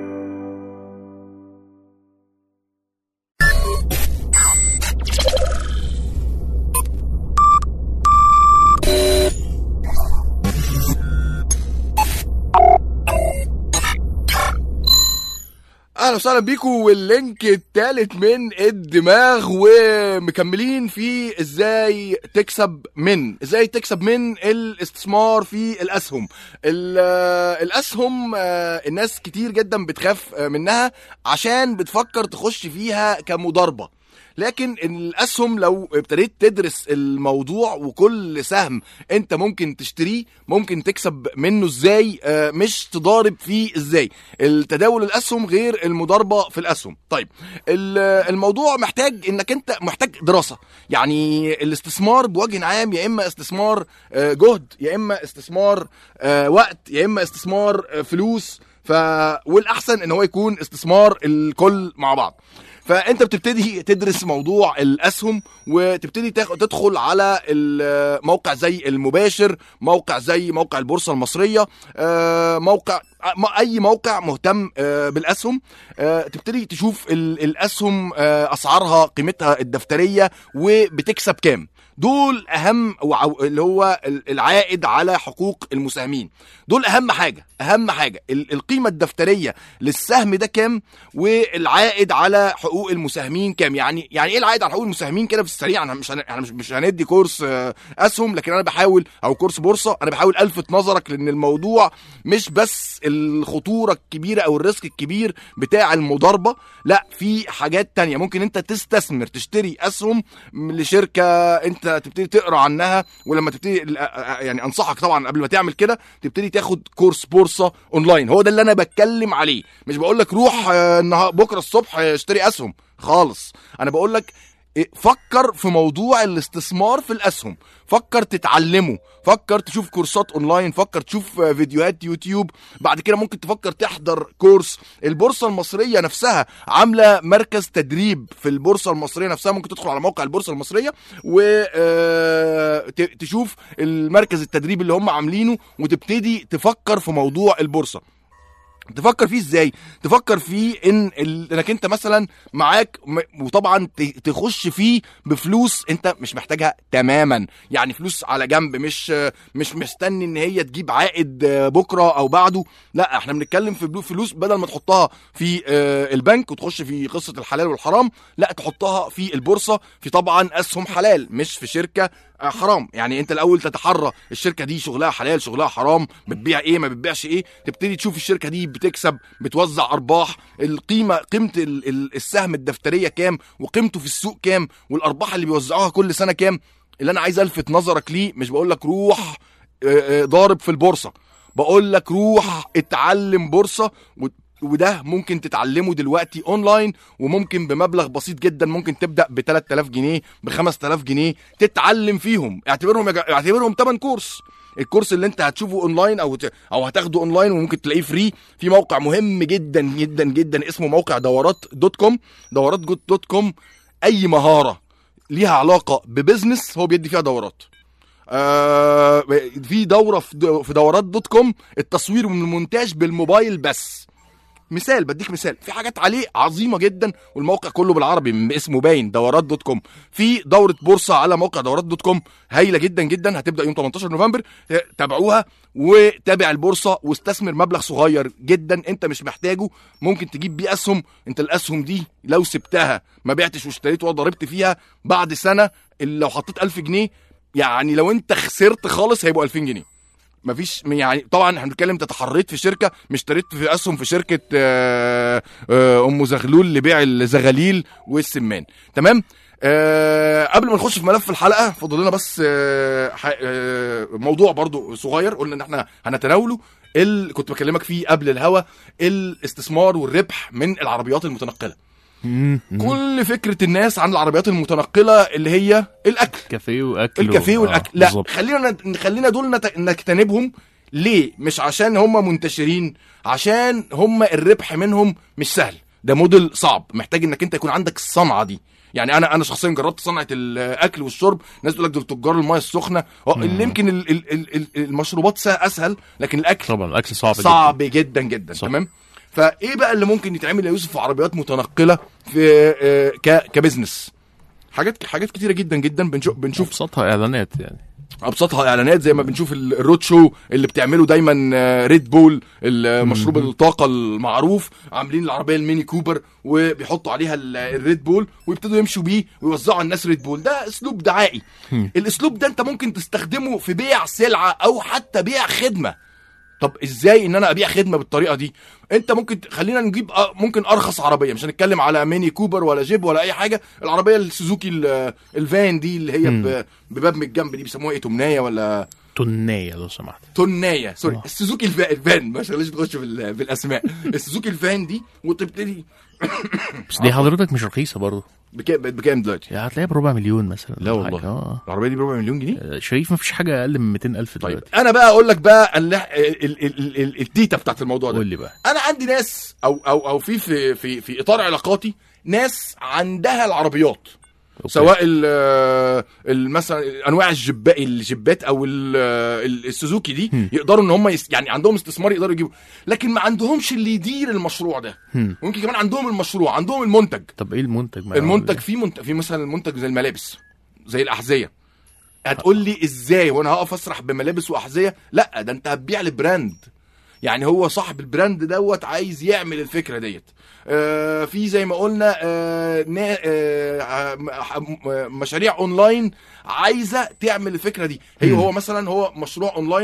اهلا وسهلا بيكم، واللينك الثالث من الدماغ، ومكملين في ازاي تكسب من ازاي تكسب من الاستثمار في الاسهم. الاسهم الناس كتير جدا بتخاف منها عشان بتفكر تخش فيها كمضاربة، لكن الاسهم لو ابتديت تدرس الموضوع وكل سهم انت ممكن تشتريه ممكن تكسب منه ازاي، مش تضارب فيه ازاي. التداول الاسهم غير المضاربة في الاسهم. طيب الموضوع محتاج انك انت محتاج دراسة، يعني الاستثمار بوجه عام يا اما استثمار جهد، يا اما استثمار وقت، يا اما استثمار فلوس، ف والاحسن ان هو يكون استثمار الكل مع بعض. فانت بتبتدي تدرس موضوع الاسهم وتبتدي تدخل على الموقع زي المباشر، موقع زي موقع البورصة المصرية، موقع اي موقع مهتم بالاسهم، تبتدي تشوف الاسهم اسعارها قيمتها الدفترية وبتكسب كام. دول اهم، اللي هو العائد على حقوق المساهمين، دول اهم حاجه اهم حاجه القيمه الدفتريه للسهم ده كام، والعائد على حقوق المساهمين كام. يعني يعني ايه العائد على حقوق المساهمين كده في السريع؟ انا مش انا مش, مش هندي كورس اسهم، لكن انا بحاول، او كورس بورصه، انا بحاول الفت نظرك لان الموضوع مش بس الخطوره الكبيره او الريسك الكبير بتاع المضاربه. لا، في حاجات تانية ممكن انت تستثمر، تشتري اسهم لشركه انت تبتدي تقرا عنها، ولما تبتدي يعني انصحك طبعا قبل ما تعمل كده تبتدي تاخد كورس بورصه اونلاين. هو ده اللي انا بتكلم عليه، مش بقول لك روح بكره الصبح اشتري اسهم خالص. انا بقول لك فكر في موضوع الاستثمار في الاسهم، فكر تتعلمه، فكر تشوف كورسات اونلاين، فكر تشوف فيديوهات يوتيوب. بعد كده ممكن تفكر تحضر كورس. البورصه المصريه نفسها عامله مركز تدريب في البورصه المصريه نفسها، ممكن تدخل على موقع البورصه المصريه وتشوف المركز التدريب اللي هم عاملينه وتبتدي تفكر في موضوع البورصه. تفكر فيه ازاي؟ تفكر فيه ان انك انت مثلا معاك، وطبعا تخش فيه بفلوس انت مش محتاجها تماما، يعني فلوس على جنب، مش مش مستني ان هي تجيب عائد بكره او بعده. لا، احنا بنتكلم في فلوس بدل ما تحطها في البنك وتخش في قصه الحلال والحرام، لا تحطها في البورصه، في طبعا اسهم حلال مش في شركه حرام. يعني انت الاول تتحرى الشركه دي شغلها حلال شغلها حرام، بتبيع ايه ما بتبيعش ايه، تبتدي تشوف الشركه دي بتكسب بتوزع ارباح، القيمه قيمه السهم الدفتريه كام وقيمته في السوق كام، والارباح اللي بيوزعوها كل سنه كام. اللي انا عايز الفت نظرك ليه، مش بقول لك روح ضارب في البورصه، بقول لك روح اتعلم بورصه، وده ممكن تتعلمه دلوقتي اونلاين، وممكن بمبلغ بسيط جدا، ممكن تبدا ب ثلاثة آلاف جنيه ب خمسة آلاف جنيه تتعلم فيهم. اعتبرهم اعتبرهم ثمن كورس. الكورس اللي انت هتشوفه اونلاين او او هتاخده اونلاين وممكن تلاقيه فري في موقع مهم جدا جدا جدا اسمه موقع دورات دوت كوم. دورات دوت كوم اي مهاره ليها علاقه ببزنس هو بيدي فيها دورات. آه في دوره في دورات دوت كوم التصوير والمونتاج بالموبايل بس. مثال بديك مثال، في حاجات عليه عظيمه جدا، والموقع كله بالعربي اسمه باين دورات دوت كوم. في دوره بورصه على موقع دورات دوت كوم هايله جدا جدا، هتبدا يوم ثمانية عشر نوفمبر، تابعوها وتابع البورصه واستثمر مبلغ صغير جدا انت مش محتاجه، ممكن تجيب بيه اسهم. انت الاسهم دي لو سبتها ما بعتش واشتريت وضربت فيها بعد سنه، لو حطيت ألف جنيه، يعني لو انت خسرت خالص هيبقوا ألفين جنيه. مفيش يعني طبعا احنا بنتكلم تتحريت في شركه، مش اشتريت في اسهم في شركه آآ آآ ام زغلول لبيع الزغاليل والسمان. تمام. قبل ما نخش في ملف الحلقه فاضل لنا بس آآ آآ موضوع برضو صغير قلنا ان احنا هنتناوله، اللي كنت بكلمك فيه قبل الهوا، الاستثمار والربح من العربيات المتنقله. كل فكره الناس عن العربيات المتنقله اللي هي الاكل، كافيه واكل، الكافيه والاكل. لا بالزبط. خلينا خلينا دول نجتنبهم. ليه؟ مش عشان هم منتشرين، عشان هم الربح منهم مش سهل، ده موديل صعب، محتاج انك انت يكون عندك الصنعه دي. يعني انا انا شخصيا جربت صنعه الاكل والشرب، الناس تقول لك دول تجار المايه السخنه، اللي يمكن ال ال ال المشروبات اسهل، لكن الاكل طبعا الاكل صعب صعب جدا جدا, جداً. تمام. فايه بقى اللي ممكن يتعمل يا يوسف في عربيات متنقله في ك كبزنس؟ حاجات حاجات كتيره جدا جدا. بنشوف بنشوف ابسطها اعلانات، يعني ابسطها اعلانات زي ما بنشوف الرود شو اللي بتعمله دايما ريد بول، المشروب الطاقه المعروف، عاملين العربيه الميني كوبر وبيحطوا عليها الريد بول ويبتدوا يمشوا بيه ويوزعوا على الناس ريد بول. ده اسلوب دعائي. الاسلوب ده انت ممكن تستخدمه في بيع سلعه او حتى بيع خدمه. طب ازاي ان انا ابيع خدمه بالطريقه دي؟ انت ممكن خلينا نجيب ممكن ارخص عربيه، مش هنتكلم على ميني كوبر ولا جيب ولا اي حاجه، العربيه السوزوكي الفان دي اللي هي بباب من الجنب دي بيسموها ايه، تمنايه ولا تنايه لو سمحت؟ تنايه سوري. السوزوكي الفان، ما شغلش تخش بالاسماء. السوزوكي الفان دي وتبتدي بس دي حضرتك مش رخيصه برضه. بكام بكام دلوقتي؟ يعني هتلاقيها بربع مليون مثلا. لا والله اه العربيه دي بربع مليون جنيه شريف، ما فيش حاجه اقل من مئتين ألف دلوقتي. طيب انا بقى اقول لك بقى التيتا بتاعت الموضوع ده. قول لي بقى. انا عندي ناس او او او في في في, في اطار علاقاتي ناس عندها العربيات، أوكي. سواء مثلا انواع الجبات الجبات او السوزوكي دي م. يقدروا ان هم يس... يعني عندهم استثمار يقدروا يجيبوا، لكن ما عندهمش اللي يدير المشروع ده. ممكن كمان عندهم المشروع، عندهم المنتج. طب ايه المنتج؟ المنتج في منتج في مثلا المنتج زي الملابس، زي الاحذيه. هتقول لي ازاي وانا هقف اسرح بملابس واحذيه؟ لا، ده انت هتبيع لبراند، يعني هو صاحب البراند دوت عايز يعمل الفكره ديت. آه في زي ما قلنا آه آه مشاريع اونلاين عايزه تعمل الفكره دي. هي هو مثلا هو مشروع اونلاين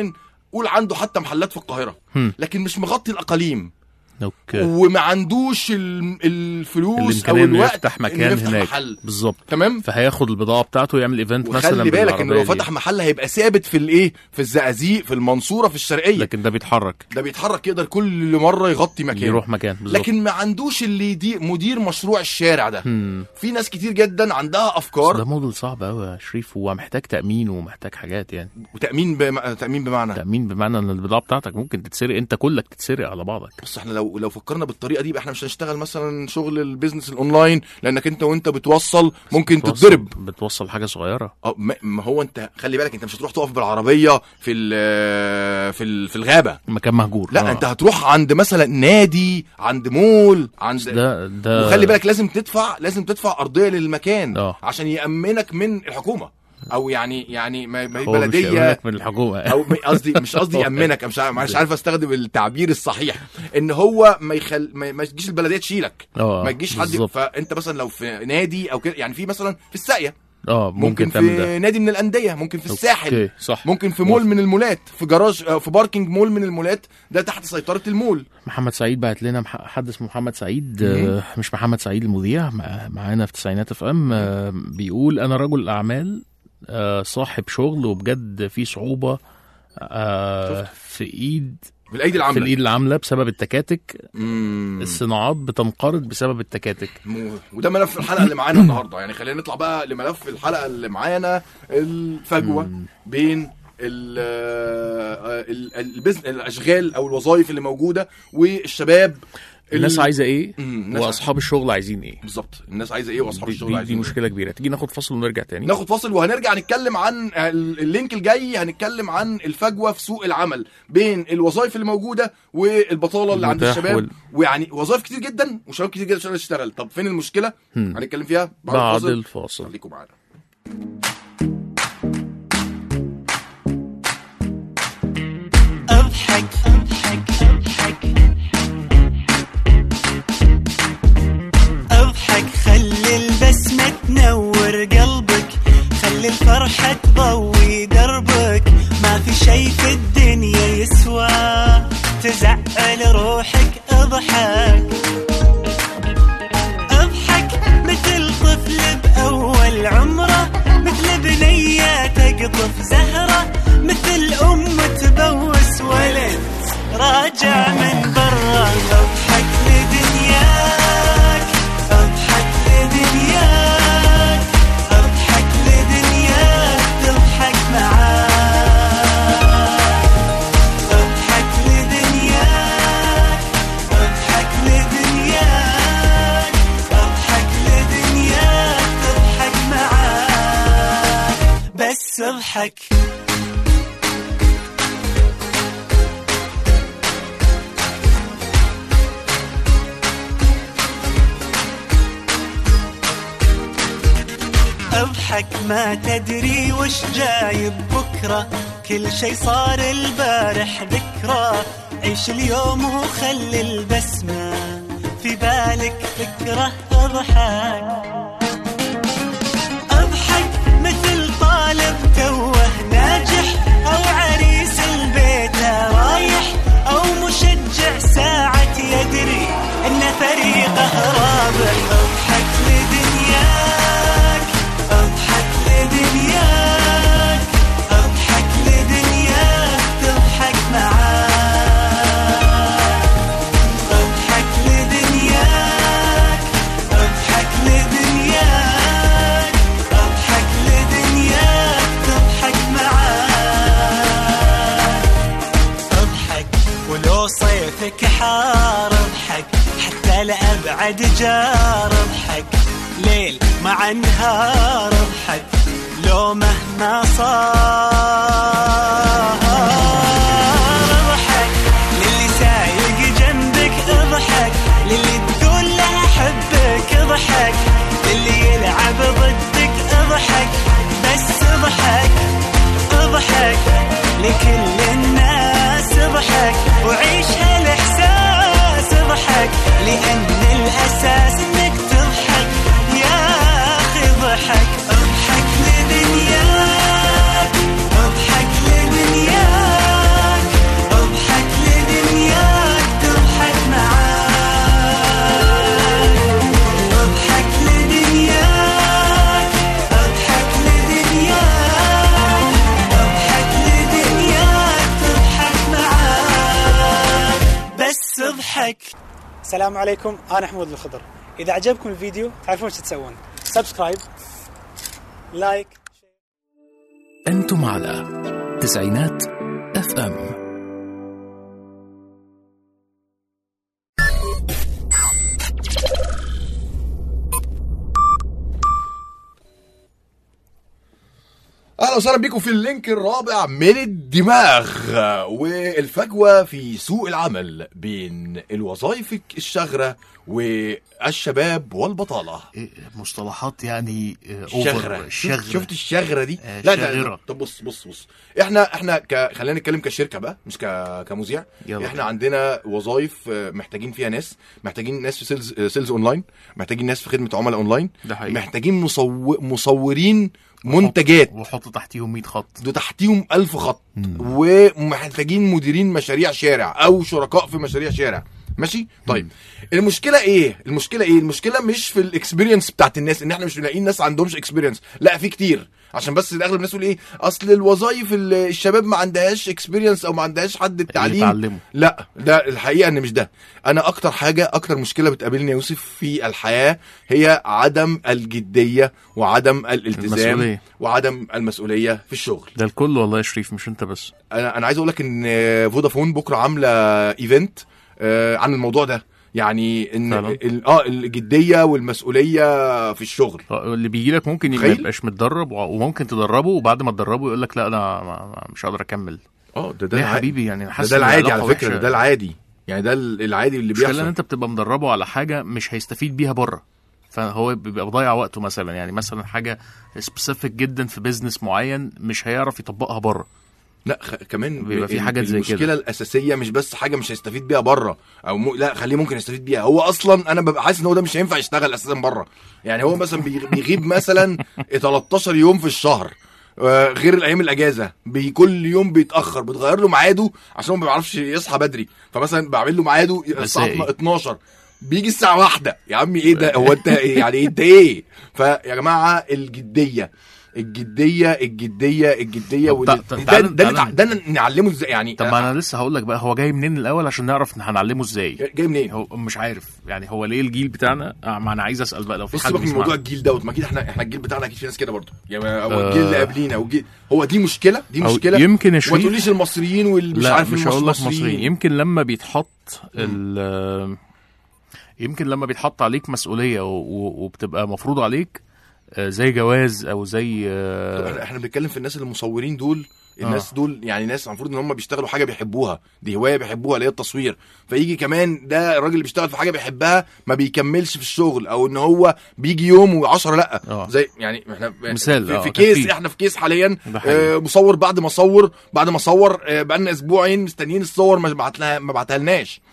قول عنده حتى محلات في القاهره هم. لكن مش مغطي الاقاليم، اوكي، وما عندوش الفلوس او الوقت يفتح مكان هناك بالظبط. تمام، فهياخد البضاعه بتاعته ويعمل ايفنت مثلا. وخلي بالك انه لو فتح محل هيبقى ثابت في الايه، في الزقازيق، في المنصوره، في الشرقيه، لكن ده بيتحرك ده بيتحرك يقدر كل مره يغطي مكان، يروح مكان بالظبط. لكن ما عندوش اللي دي مدير مشروع الشارع ده. هم. في ناس كتير جدا عندها افكار. ده موديل صعب قوي يا شريف، ومحتاج تامين ومحتاج حاجات يعني. وتامين بم... تامين بمعنى تامين بمعنى ان البضاعه بتاعتك ممكن تتسرق، انت كلك تتسرق على بعضك. بس احنا لو لو فكرنا بالطريقه دي يبقى احنا مش هنشتغل مثلا شغل البيزنس الاونلاين، لانك انت وانت بتوصل ممكن بتوصل تتضرب، بتوصل حاجه صغيره. اه ما هو انت خلي بالك انت مش هتروح تقف بالعربيه في ال في ال في الغابه مكان مهجور، لا آه. انت هتروح عند مثلا نادي، عند مول، عند ده ده وخلي بالك لازم تدفع لازم تدفع ارضيه للمكان آه. عشان يامنك من الحكومه، او يعني يعني ما هي هو بلديه مش يأمنك من الحكومه او قصدي مش قصدي يامنك، مش عارف مش عارف استخدم التعبير الصحيح، ان هو ما يخل ما ما تجيش البلديه تشيلك، آه، ما تجيش حد. بالظبط. فانت مثلا لو في نادي او كده، يعني في مثلا في الساقيه اه ممكن, ممكن تعمل في ده. نادي من الانديه، ممكن في الساحل، أوكي، صح. ممكن في مول من المولات، في جراج، في باركينج مول من المولات، ده تحت سيطره المول. محمد سعيد بعت لنا مح- حد اسمه محمد سعيد، آه مش محمد سعيد المذيع، مع- معانا في تسعينات اف ام، آه بيقول انا رجل اعمال، آه صاحب شغل، وبجد في صعوبه آه في ايد بالايدي العامله في الايد العامله بسبب التكاتك. مم. الصناعات بتنقرض بسبب التكاتك. مو- وده ملف الحلقه اللي معانا النهارده. يعني خلينا نطلع بقى لملف الحلقه اللي معانا، الفجوه مم. بين ال ال- البزن الاشغال او الوظائف اللي موجوده والشباب. الناس عايزه ايه مم، الناس واصحاب الشغل عايزين ايه بالظبط، الناس عايزه ايه واصحاب دي, الشغل دي, دي عايزين إيه. مشكله كبيره. تيجي ناخد فاصل ونرجع تاني. ناخد فاصل وهنرجع نتكلم عن اللينك الجاي، هنتكلم عن الفجوه في سوق العمل بين الوظائف اللي موجوده والبطاله اللي عند المتاح الشباب وال- ويعني وظائف كتير جدا وشباب كتير جدا عشان تشتغل. طب فين المشكله؟ هم. هنتكلم فيها بعد, بعد الفاصل. الفاصل. خليكم معانا. اضحك اضحك اضحك اضحك خلي البسمة تنور قلبك، خلي الفرحة تضوي دربك، ما في شي في الدنيا يسوى تزعل روحك. اضحك اضحك مثل طفل بأول عمره، مثل بنية تقطف زهرة، مثل أم تبوس ولد راجع من برا. اضحك لدنياك اضحك لدنياك اضحك لدنياك تضحك معاك. اضحك لدنياك اضحك لدنياك اضحك لدنياك تضحك معاك. بس اضحك. اضحك ما تدري وش جايب بكرة، كل شي صار البارح ذكرى. عيش اليوم وخلي البسمة في بالك فكرة. اضحك اضحك مثل طالب توه ناجح، او عريس البيت رايح، او مشجع ساعة يدري ان فريقه رابح. اضحك لدنياك اضحك لدنياك اضحك لدنياك تضحك معاك. اضحك لدنياك اضحك لدنياك اضحك لدنياك تضحك معاك. اضحك ولو صيفك حار، اضحك حتى لأبعد جار. اضحك ليل مع نهار، اضحك لو مهما صار. اضحك للي سايق جنبك، اضحك للي تقول له احبك، اضحك للي يلعب ضدك، اضحك بس اضحك. اضحك لكل الناس، اضحك وعيش هالاحساس. اضحك لان الاساس انك تضحك يا اخي. اضحك اضحك لدنياك اضحك السلام عليكم، أنا حمود الخضر. إذا عجبكم الفيديو تعرفون شو تسوون، سبسكرايب، لايك. أنتم على تسعينات اف ام. اهلا وسهلا بيكم في اللينك الرابع من الدماغ. والفجوه في سوق العمل بين الوظائف الشاغره والشباب والبطاله. مصطلحات يعني شغره. شغره. شفت الشغره دي؟ آه لا شغرة. طب بص بص بص احنا احنا ك... خلينا نتكلم كشركه بقى مش ك... كمذيع. احنا عندنا وظائف محتاجين فيها ناس، محتاجين ناس في سيلز سيلز اونلاين، محتاجين ناس في خدمه عملاء اونلاين، محتاجين مصو... مصورين منتجات وحط تحتيهم مية خط، ده تحتيهم ألف خط، ومحتاجين مديرين مشاريع شارع او شركاء في مشاريع شارع. ماشي. طيب مم. المشكله ايه المشكله ايه المشكله مش في الاكسبيرينس بتاعت الناس، ان احنا مش لاقيين ناس عندهمش اكسبيرينس. لا، في كتير، عشان بس اغلب الناس يقول ايه اصل الوظائف الشباب ما عندهاش اكسبيرينس او ما عندهاش حد التعليم. لا، ده الحقيقه ان مش ده. انا اكتر حاجه اكتر مشكله بتقابلني يا يوسف في الحياه هي عدم الجديه وعدم الالتزام المسؤولية. وعدم المسؤوليه في الشغل. ده الكل والله يا شريف، مش انت بس. انا انا عايز اقول لك ان فودافون بكره عامله ايفنت آه عن الموضوع ده، يعني ان اه الجديه والمسؤوليه في الشغل. اللي بيجي لك ممكن ما يبقاش متدرب، وممكن تدربه وبعد ما تدربه يقول لك لا انا مش قادر اكمل. اه ده ده يا حبيبي يعني ده, ده العادي على فكره. ده, ده العادي يعني ده العادي اللي بيحصل. مشكلة ان انت بتبقى مدربه على حاجه مش هيستفيد بيها بره، فهو بيبقى بضيع وقته. مثلا يعني مثلا حاجه سبيسيفيك جدا في بيزنس معين مش هيعرف يطبقها بره. لا خ... كمان بيبقى في حاجات زي كده. المشكله الاساسيه مش بس حاجه مش هيستفيد بيها بره او م... لا خليه ممكن يستفيد بيها. هو اصلا انا ببقى حاسس ان هو ده مش هينفع يشتغل اساسا بره. يعني هو مثلا بيغيب مثلا تلتاشر يوم في الشهر غير الايام الاجازه، كل يوم بيتاخر، بتغير له ميعاده عشان ما بيعرفش يصحى بدري. فمثلا بعمل له ميعاده الساعه اتناشر، بيجي الساعه واحدة. يا عمي ايه ده؟ هو انت ايه يعني؟ انت ايه؟ فيا جماعه الجديه الجديه الجديه الجديه وده ده, ده, ده نعلمه ازاي يعني. طب انا لسه هقول لك بقى، هو جاي منين الاول عشان نعرف هنعلمه ازاي؟ جاي منين؟ هو مش عارف يعني هو ليه الجيل بتاعنا. ما انا عايز اسال بقى لو في حد بيسمع موضوع الجيل دوت. ما اكيد احنا احنا الجيل بتاعنا اكيد في ناس كده برضه يعني، او الجيل اللي قبلينا او الجيل. هو دي مشكله دي مشكله يمكن ما تقوليش المصريين والمش عارف مش هقول لك مصريين. يمكن لما بيتحط ال يمكن لما بيتحط عليك مسؤوليه وبتبقى مفروض عليك زي جواز او زي آه احنا بنتكلم في الناس المصورين دول. الناس آه. دول يعني ناس المفروض ان هم بيشتغلوا حاجه بيحبوها، دي هوايه بيحبوها اللي هي التصوير. فيجي كمان ده الراجل اللي بيشتغل في حاجه بيحبها ما بيكملش في الشغل، او ان هو بيجي يوم وعشرة لا آه. زي يعني احنا مثال في, في كيس احنا في كيس حاليا آه مصور بعد ما صور بعد ما صور آه بقالنا اسبوعين مستنيين الصور ما بعتلها ما بعتها لناش.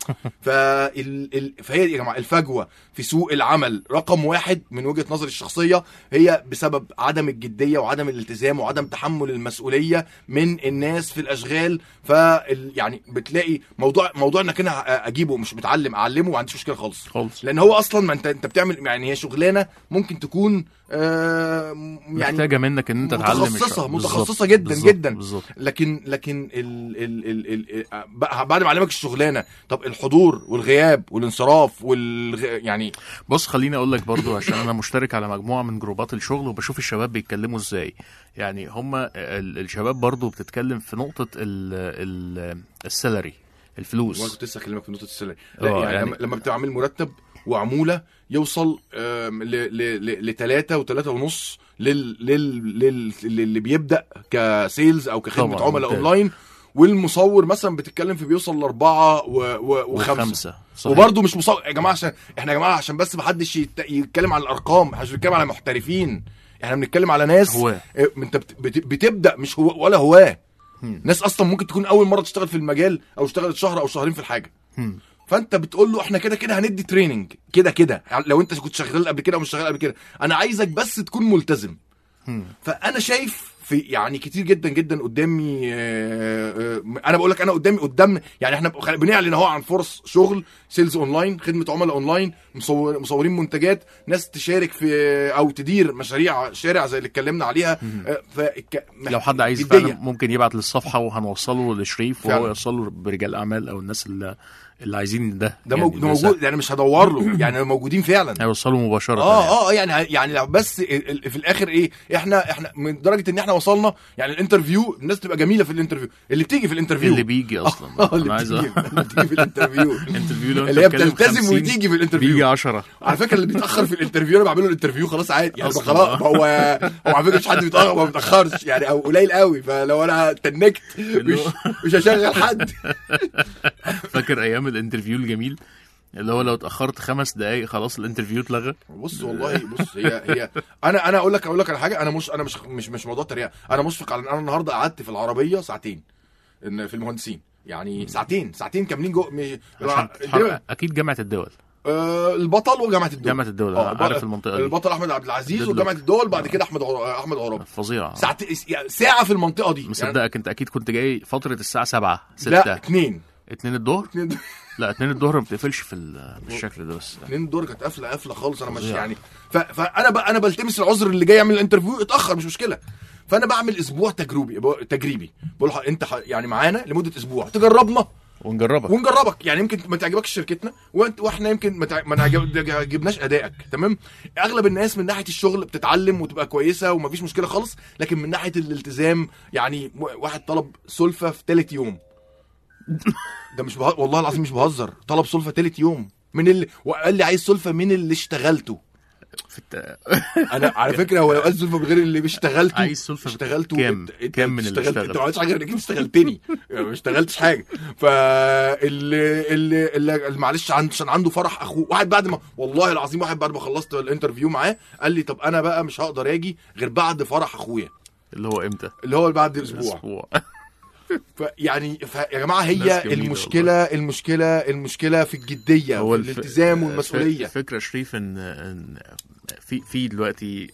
فال فهي يا جماعه الفجوه في سوق العمل رقم واحد من وجهه نظري الشخصيه هي بسبب عدم الجديه وعدم الالتزام وعدم تحمل المسؤوليه من الناس في الاشغال. ف يعني بتلاقي موضوع موضوع انك انا اجيبه مش متعلم اعلمه ما عنديش مشكله خالص خالص، لان هو اصلا ما انت انت بتعمل يعني هي شغلانه ممكن تكون آه يعني محتاجه منك ان انت تتعلم متخصصه متخصصه جدا بالزبط. جدا بالزبط. لكن لكن ال ال ال ال بعد ما علمك الشغلانه، طب الحضور والغياب والانصراف والغ... يعني بص خليني اقول لك برضو عشان انا مشترك على مجموعه من جروبات الشغل وبشوف الشباب بيتكلموا ازاي. يعني هم الشباب برضو بتتكلم في نقطه ال السالري الفلوس. وانا كنت لسه اكلمك في نقطه السالري. يعني, يعني لما بتعمل مرتب وعموله يوصل لثلاثة وثلاثة ونص للي بيبدأ كسيلز أو كخدمة عملاء أونلاين، والمصور مثلا بتتكلم في بيوصل لأربعة وخمسة. وبرضه مش مصور يا جماعة، عشان احنا يا جماعة عشان بس محدش يتكلم على الأرقام، احنا مش بنتكلم على محترفين، احنا بنتكلم على ناس هواه. انت بتبدأ مش هو ولا هواه، ناس أصلا ممكن تكون أول مرة تشتغل في المجال أو اشتغلت شهر أو شهرين في الحاجة. هم. فانت بتقول له احنا كده كده هندي تريننج كده كده، لو انت كنت شغال قبل كده او مش شغال قبل كده، انا عايزك بس تكون ملتزم. هم. فانا شايف في يعني كتير جدا جدا قدامي. آه، آه، انا بقول لك انا قدامي قدام يعني احنا بنعلن اهو عن فرص شغل سيلز اونلاين، خدمه عملاء اونلاين، مصور مصورين منتجات، ناس تشارك في او تدير مشاريع شارع زي اللي اتكلمنا عليها. آه، فك... لو حد عايز فعلا ممكن يبعت للصفحه وهنوصله لشريف وهو يوصله برجال اعمال او الناس اللي اللي عايزين ده ده يعني موجود يعني مش هدور له يعني موجودين فعلا هيوصلوا مباشره. اه اه يعني يعني بس في الاخر ايه احنا احنا من درجه ان احنا وصلنا يعني الانترفيو الناس تبقى جميله في الانترفيو اللي بتيجي في الانترفيو اللي بيجي اصلا اه اللي عايز بتيجي في الانترفيو الانترفيو اللي هي بتلتزم وتيجي في الانترفيو بيجي عشرة. على فكره اللي بيتاخر في الانترفيو انا بعمله الانترفيو خلاص عادي يعني خلاص هو هو على فكره مش حد بيتاخر ما بيتاخرش يعني او قليل قوي فلو انا تنكت مش مش هشغل حد. فاكر ايام الانترفيو الجميل اللي هو لو اتاخرت خمس دقايق خلاص الانترفيو اتلغى. بص والله بص هي هي انا انا اقول لك اقول لك على حاجه. انا مش انا مش مش مش موضوع تريقه. انا مشفق على انا النهارده قعدت في العربيه ساعتين ان في المهندسين يعني ساعتين ساعتين كاملين جو اكيد جامعه الدول آه البطل وجامعه الدول جامعه الدول آه عارف المنطقه دي. البطل احمد عبد العزيز وجامعه الدول بعد كده احمد عر... احمد عرابي فظيعه ساعه ساعه في المنطقه دي مصدقك يعني... انت اكيد كنت جاي فتره الساعه سبعة ستة لا اتنين اتنين الظهر لا اتنين الظهر ما بتقفلش في بالشكل ده بس اتنين الظهر كانت قافله قافله خالص. انا مش يعني ف... فانا ب... انا بلتمس العذر اللي جاي يعمل الانترفيو اتاخر مش مشكله. فانا بعمل اسبوع تجريبي تجريبي بقول انت ح... يعني معانا لمده اسبوع تجربنا ونجربك ونجربك يعني يمكن ما تعجبكش شركتنا وانت واحنا يمكن ما تع... ما عجبناش ادائك تمام. اغلب الناس من ناحيه الشغل بتتعلم وتبقى كويسه ومفيش مشكله خالص لكن من ناحيه الالتزام يعني واحد طلب سلفه في ثالث يوم ده مش بها... والله العظيم مش بهزر طلب سلفه ثالث يوم من اللي وقال لي عايز سلفه من اللي اشتغلته في الت... انا على فكره هو لو قال سلفه بغير اللي اشتغلته عايز سلفه اشتغلته كام كام من اللي اشتغلت انت ما عملتش حاجه غير انك اشتغلتني ما اشتغلتش حاجه. فاللي اللي, اللي معلش عشان عنده فرح اخوه واحد بعد ما والله العظيم واحد بعد ما خلصت الانترفيو معاه قال لي طب انا بقى مش هقدر اجي غير بعد فرح اخويا اللي هو امتى اللي هو بعد اسبوع فيعني يا جماعه هي المشكله المشكله المشكله في الجديه في الالتزام والمسؤوليه. فكره شريف ان, إن في في دلوقتي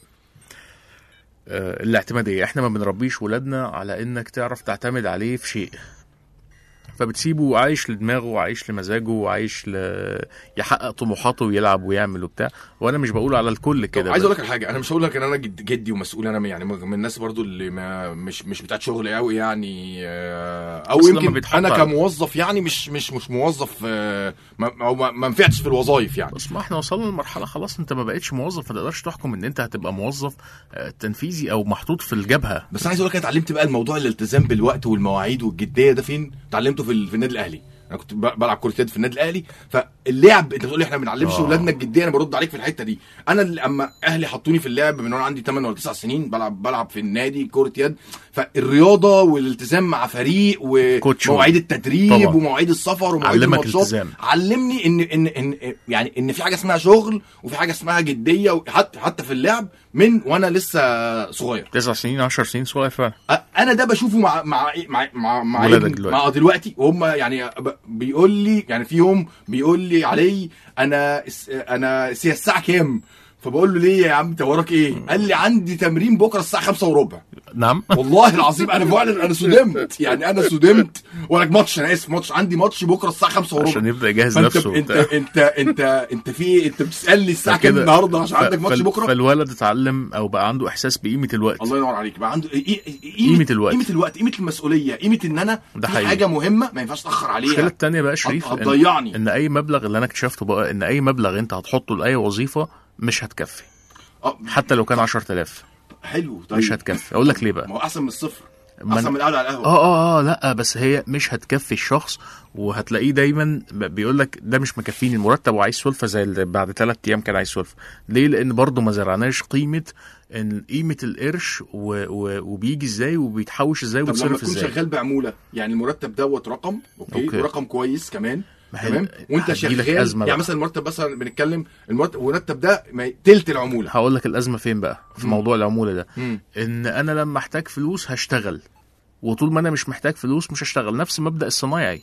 آه الاعتماديه احنا ما بنربيش ولادنا على انك تعرف تعتمد عليه في شيء فبتسيبه عايش لدماغه وعايش لمزاجه وعايش ل... يحقق طموحاته ويلعب ويعمل وبتاع. وانا مش بقول على الكل كده. عايز اقول لك حاجه انا مش هقول لك ان انا جد جدي ومسؤول انا يعني من الناس برضو اللي ما مش مش بتاعت شغل قوي يعني او يمكن انا كموظف يعني مش مش مش موظف او ما, ما نفعتش في الوظائف يعني. بس ما احنا وصلنا لمرحله خلاص انت ما بقتش موظف ما تقدرش تحكم ان انت هتبقى موظف تنفيذي او محطوط في الجبهه. بس عايز اقول لك انا اتعلمت بقى الموضوع الالتزام بالوقت والمواعيد والجديه ده فين اتعلمته في, في النادي الاهلي. انا كنت بلعب كره يد في النادي الاهلي فاللعب انت بتقول لي احنا ما بنعلمش اولادنا الجديه انا برد عليك في الحته دي. انا اما اهلي حطوني في اللعب من وانا عندي ثمانية ولا تسعة سنين بلعب بلعب في النادي كره يد فالرياضه والالتزام مع فريق ومواعيد التدريب طبعا. ومواعيد السفر ومواعيد الماتشات علمني ان ان ان يعني ان في حاجه اسمها شغل وفي حاجه اسمها جديه حتى حتى في اللعب من وانا لسه صغير تسع سنين عشر سنين صغير فعلا. انا ده بشوفه مع مع مع مع, مع دلوقتي. مع دلوقتي وهم يعني بيقول لي يعني في يوم بيقول لي علي انا انا الساعه كام فبقول له ليه يا عم انت وراك ايه؟ قال لي عندي تمرين بكره الساعه خمسة وربع. نعم والله العظيم انا فعلا انا صدمت يعني انا صدمت ولا ماتش انا اسف ماتش عندي ماتش بكره الساعه خمسة وربع عشان يبدا يجهز نفسه. انت انت انت انت في انت بتسالني الساعه كام النهارده عشان عندك ماتش بكره. فالولد اتعلم او بقى عنده احساس بقيمه الوقت. الله ينور عليك بقى عنده قيمه الوقت قيمه الوقت قيمه المسؤوليه قيمه ان انا في حاجه مهمه ما ينفعش اتاخر عليها. المشكله الثانيه بقى شريف هتضيعني إن, ان اي مبلغ اللي انا اكتشفته بقى ان اي مبلغ انت هتحطه لاي وظيفه مش هتكفي حتى لو كان عشرة آلاف. حلو طيب مش هتكفي. اقول لك ليه بقى؟ ما هو احسن من الصفر احسن من القعده على القهوه. اه اه اه لا بس هي مش هتكفي الشخص وهتلاقيه دايما بيقول لك ده مش مكفيني المرتب وعايز سلفه زي اللي بعد ثلاث ايام كان عايز سلفه. ليه؟ لان برضه ما زرعناش قيمه ان قيمه القرش و... و... وبيجي ازاي وبيتحوش ازاي وبيتصرف ازاي. طب لما تكون شغال بعموله يعني المرتب دوت رقم اوكي, أوكي. ورقم كويس كمان تمام وانت شغال يعني مثلا المرتب مثلا بنتكلم المرتب المرتب ده تلت العموله. هقول لك الازمه فين بقى في م. موضوع العموله ده م. ان انا لما احتاج فلوس هشتغل وطول ما انا مش محتاج فلوس مش هشتغل. نفس مبدا الصنايعي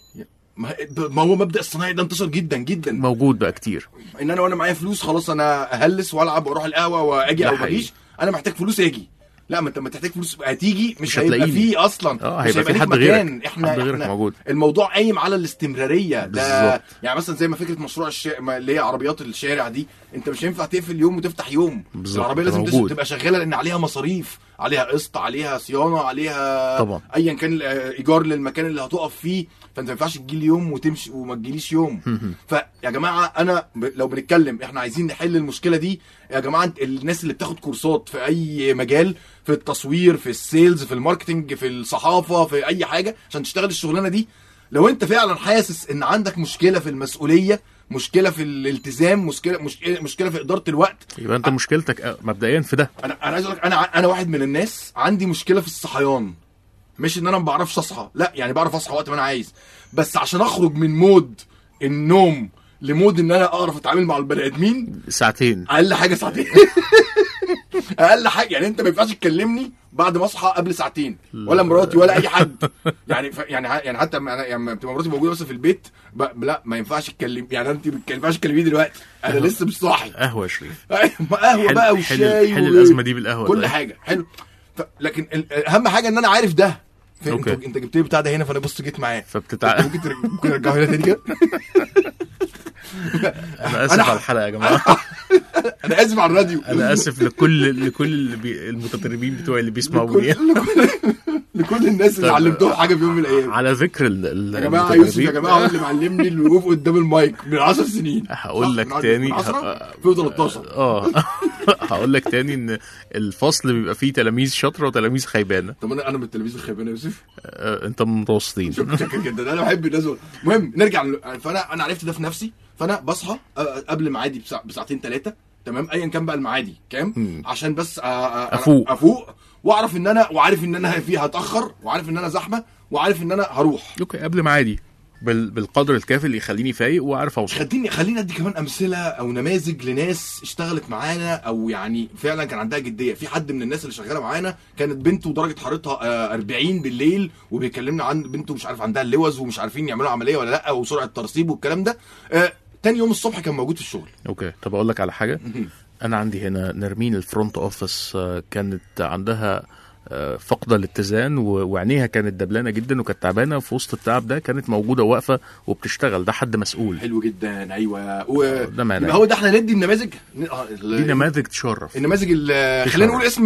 ما هو مبدا الصنايعي ده انتشر جدا جدا موجود بقى كتير ان انا وانا معايا فلوس خلاص انا اهلس والعب واروح القهوه واجي او ما اجيش انا محتاج فلوس اجي لا ما انت ما تحتاج فلوس هتيجي مش, مش هيبقى هتلاقيني. فيه اصلا اه مش هيبقى في ليك حد مكان. غيرك احنا, حد غيرك احنا موجود. الموضوع قايم على الاستمراريه ده بالظبط. يعني مثلا زي ما فكره مشروع الشارع اللي هي عربيات الشارع دي انت مش هينفع تقفل يوم وتفتح يوم. بالظبط. العربيه لازم موجود. تبقى شغاله لان عليها مصاريف عليها قسط عليها صيانه عليها طبعا. ايا كان ايجار للمكان اللي هتقف فيه فانت ما ينفعش تجي يوم وتمشي وما تجيليش يوم. فيا جماعه انا ب... لو بنتكلم احنا عايزين نحل المشكله دي يا جماعه الناس اللي بتاخد كورسات في اي مجال في التصوير في السيلز في الماركتنج في الصحافه في اي حاجه عشان تشتغل الشغلانه دي لو انت فعلا حاسس ان عندك مشكله في المسؤوليه مشكله في الالتزام مشكله مشكله مشكله في اداره الوقت يبقى انت مشكلتك مبدئيا في ده. انا انا عايز اقول لك انا انا واحد من الناس عندي مشكله في الصحيان مش ان انا ما بعرفش اصحى لا يعني بعرف اصحى وقت ما انا عايز بس عشان اخرج من مود النوم لمود ان انا اعرف اتعامل مع البني ادمين ساعتين اقل حاجه ساعتين اقل حاجه يعني انت ما ينفعش تكلمني بعد ما اصحى قبل ساعتين ولا مراتي ولا اي حد يعني ف... يعني يعني حتى يعني بتبقى مراتي موجوده مثلا في البيت ب... لا ما ينفعش تكلم يعني انت ما ينفعش تكلميني دلوقتي انا لسه مش صاحي قهوه يا شريف قهوه بقى وشاي حل الازمه دي بالقهوه كل حاجه حلو ف... لكن اهم حاجه ان انا عارف ده انت انت جبت لي بتاع ده هنا فانا بص جيت معاه فبتتع ممكن تر... ممكن ترجعه هنا تاني كده انا اسف على الحلقه يا جماعه انا اسف على الراديو انا اسف لكل لكل اللي بي... المتدربين بتوعي اللي بيسمعوني لكل... لكل الناس اللي علمتهم حاجه في يوم من الايام. على ذكر ال... يا جماعه يوسف يا جماعه هو اللي معلمني الوقوف قدام المايك من عشر سنين. هقول لك تاني في ثلاثتاشر اه هقول لك تاني ان الفصل بيبقى فيه تلاميذ شاطره وتلاميذ خيبانه. طب انا انا من التلاميذ الخيبانه يا يوسف. آه انت من المتوسطين. شكرا جدا انا بحب الناس. المهم نرجع ل... فانا انا عرفت ده في نفسي فانا بصحى قبل ميعادي بساع... بساعتين ثلاثه تمام ايا كان بقى الميعادي كام م. عشان بس أ... أ... افوق افوق واعرف ان انا وعارف ان انا فيها هتاخر وعارف ان انا زحمه وعارف ان انا هروح اوكي قبل ميعادي بال... بالقدر الكافي اللي يخليني فايق واعرف اوصل. خليني خلينا ادي كمان امثله او نماذج لناس اشتغلت معانا او يعني فعلا كان عندها جديه. في حد من الناس اللي شغاله معانا كانت بنته درجه حرارتها أربعين بالليل وبيكلمنا عن بنته مش عارف عندها اللوز ومش عارفين يعملوا عمليه ولا لا وسرعه ترسيب والكلام ده. آه تاني يوم الصبح كان موجود في الشغل. اوكي طب اقول لك على حاجه. انا عندي هنا نرمين الفرونت اوفيس كانت عندها فقدة الاتزان وعينيها كانت دبلانه جدا وكانت تعبانه في وسط التعب ده كانت موجوده واقفه وبتشتغل. ده حد مسؤول. حلو جدا ايوه و... ده معنى هو ده احنا ندي النماذج دي نماذج تشرف. النماذج خلينا نقول اسم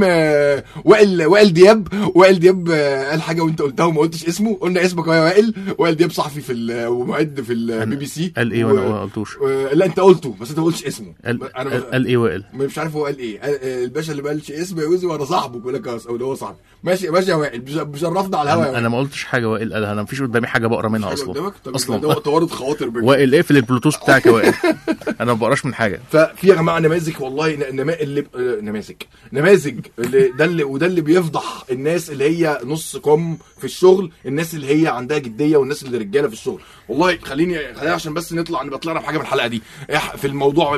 وائل وائل دياب. وائل دياب قال حاجه وانت قلتها وما قلتش اسمه. قلنا اسمك يا وائل. وائل دياب صحفي في ومعد في البي بي سي. قال ايه وانا ما قلتوش؟ لا انت قلته بس انت ما قلتش اسمه. قال, أنا قال ايه وائل؟ مش عارف هو قال ايه. الباشا اللي ما قالش اسمه يا يوسف وانا صاحبه بيقول لك او هو صاحبي. ماشي ماشي يا وائل بشرفنا على الهوا. انا ما قلتش حاجه وائل قالها. انا مفيش قدامي حاجه بقرا منها اصلا اصلا ده توارد خواطر بك. وائل اقفل البلوتوث بتاعك يا وائل. انا ما بقراش من حاجه. ففي يا جماعه نماذج والله نما... اللي نماذج نماذج اللي ده اللي وده اللي بيفضح الناس اللي هي نص كم في الشغل. الناس اللي هي عندها جديه والناس اللي رجاله في الشغل. والله خليني خلينا عشان بس نطلع نبقى طلعنا بحاجه من الحلقه دي في الموضوع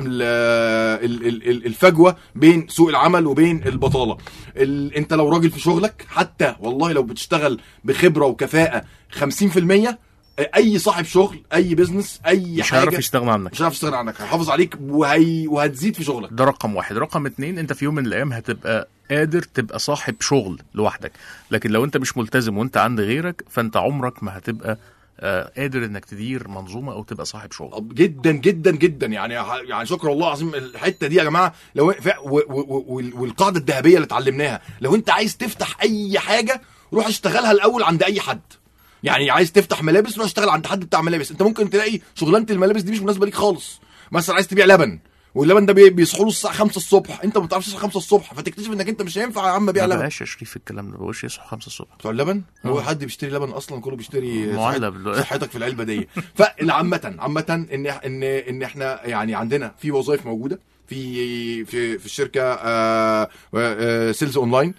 الفجوه بين سوق العمل وبين البطاله. ال... انت لو راجل في شغلك حتى والله لو بتشتغل بخبره وكفاءه خمسين في المية اي صاحب شغل اي بزنس اي مش حاجه هيعرف يشتغل عنك. مش هيعرف يشتغل عنك. هيحافظ عليك وهي وهتزيد في شغلك. ده رقم واحد. رقم اتنين انت في يوم من الايام هتبقى قادر تبقى صاحب شغل لوحدك. لكن لو انت مش ملتزم وانت عند غيرك فانت عمرك ما هتبقى آه قادر انك تدير منظومه او تبقى صاحب شغل. جدا جدا جدا يعني يعني شكر الله العظيم الحته دي يا جماعه. لو والقاعده الذهبيه اللي اتعلمناها لو انت عايز تفتح اي حاجه روح اشتغلها الاول عند اي حد. يعني عايز تفتح ملابس روح اشتغل عند حد بتاع ملابس. انت ممكن تلاقي شغلانه الملابس دي مش مناسبه ليك خالص. مثلا عايز تبيع لبن واللبن ده بيصحوا له الساعه خمسة الصبح انت ما بتعرفش تصحى خمسة الصبح فتكتشف انك انت مش هينفع يا عم ابيع لبن. بلاش يا شريف الكلام ده. بقولش يصحوا خمسة الصبح بتوع اللبن. هو حد بيشتري لبن اصلا كله بيشتري معلب صحتك في العلبه دي. فالعامه عامه ان ان ان احنا يعني عندنا في وظائف موجوده في في في الشركه آآ آآ سيلز اونلاين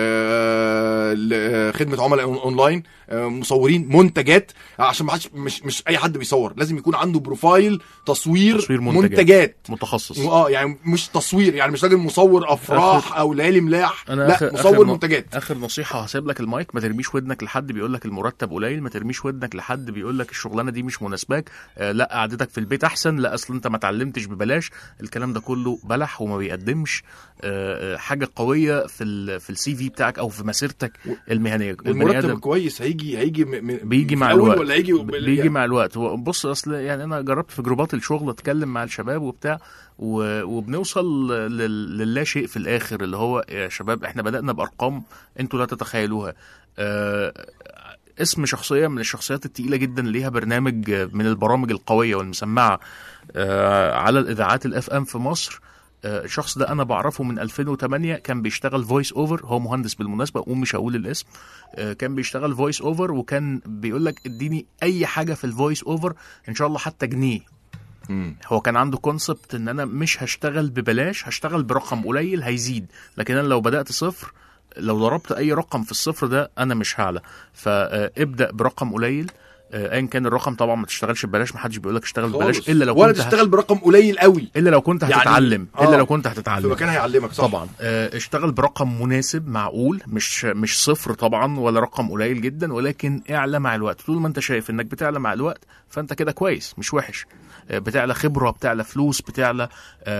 آه خدمه عملاء اونلاين آه مصورين منتجات عشان ما حدش مش مش اي حد بيصور. لازم يكون عنده بروفايل تصوير, تصوير منتجات, منتجات متخصص. اه يعني مش تصوير يعني مش راجل مصور افراح او ليالي ملاح. لا أخر مصور آخر منتجات. اخر نصيحه هسيب لك المايك. ما ترميش ودنك لحد بيقول لك المرتب قليل. ما ترميش ودنك لحد بيقول لك الشغلانه دي مش مناسباك. آه لا قعدتك في البيت احسن. لا اصل انت ما اتعلمتش ببلاش. الكلام ده كله بلح وما بيقدمش آه حاجه قويه في ال في السي السي في بتاعك او في مسيرتك المهنيه. المرتب كويس هيجي هيجي م... بيجي مع الوقت ولا هيجي بيجي يعني. مع الوقت. بص اصل يعني انا جربت في جروبات الشغل اتكلم مع الشباب وبتاع و... وبنوصل لل... للا شيء في الاخر، اللي هو يا شباب احنا بدأنا بارقام انتوا لا تتخيلوها. آه... اسم شخصيه من الشخصيات التقيله جدا ليها برنامج من البرامج القويه والمسمعه آه... على الاذاعات الاف ام في مصر. الشخص ده انا بعرفه من ألفين وثمانية، كان بيشتغل فويس اوفر، هو مهندس بالمناسبه ومش هقول الاسم. كان بيشتغل فويس اوفر وكان بيقول لك اديني اي حاجه في الفويس اوفر ان شاء الله حتى جنيه. مم. هو كان عنده كونسبت ان انا مش هشتغل ببلاش، هشتغل برقم قليل هيزيد، لكن انا لو بدات صفر، لو ضربت اي رقم في الصفر ده انا مش هعلى. فابدا برقم قليل ايا كان الرقم، طبعا ما تشتغلش ببلاش، ما حدش بيقول لك اشتغل ببلاش الا لو ولا كنت تشتغل برقم قليل قوي، الا لو كنت هتتعلم يعني... الا لو كنت هتتعلم في مكان هيعلمك صح. طبعا اه اشتغل برقم مناسب معقول، مش مش صفر طبعا ولا رقم قليل جدا، ولكن اعلى مع الوقت. طول ما انت شايف انك بتعلى مع الوقت فانت كده كويس مش وحش. اه بتعلى خبره، بتعلى فلوس، بتعلى اه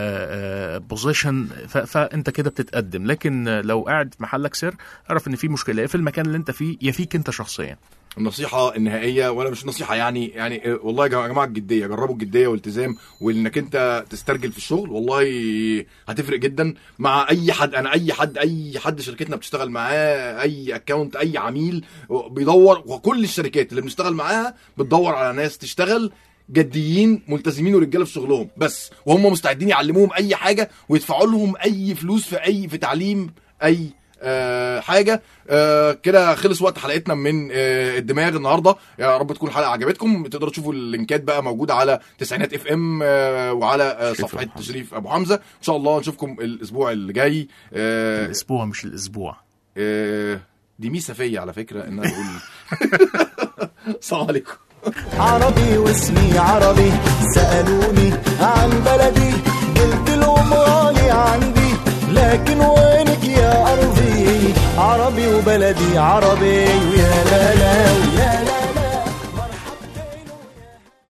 اه بوزيشن، فانت كده بتتقدم. لكن لو قاعد محلك سر اعرف ان في مشكله يا في المكان اللي انت فيه يا فيك انت شخصيا. النصيحة النهائية، ولا مش نصيحة يعني يعني والله يا جماعة الجدية، جربوا الجدية والالتزام، وانك انت تسترجل في الشغل والله هتفرق جدا مع اي حد. انا اي حد اي حد شركتنا بتشتغل معاه، اي اكاونت، اي عميل بيدور، وكل الشركات اللي بنشتغل معاها بتدور على ناس تشتغل جديين ملتزمين ورجاله في شغلهم بس، وهم مستعدين يعلموهم اي حاجة ويدفعوا لهم اي فلوس في اي في تعليم اي أه حاجه. أه كده خلص وقت حلقتنا من أه الدماغ النهارده. يا رب تكون الحلقه عجبتكم. تقدروا تشوفوا اللينكات بقى موجوده على تسعينات اف ام أه وعلى أه صفحه شريف ابو حمزه. ان شاء الله نشوفكم الاسبوع اللي جاي. أه الاسبوع مش الاسبوع. أه دي ميزه فيا على فكره ان انا اقول السلام عليكم. عربي واسمي عربي، سالوني عن بلدي قلت لهم غالي عندي، لكن وينك يا أرضي؟ عربي وبلدي عربي، ويا لا لا ويا لا.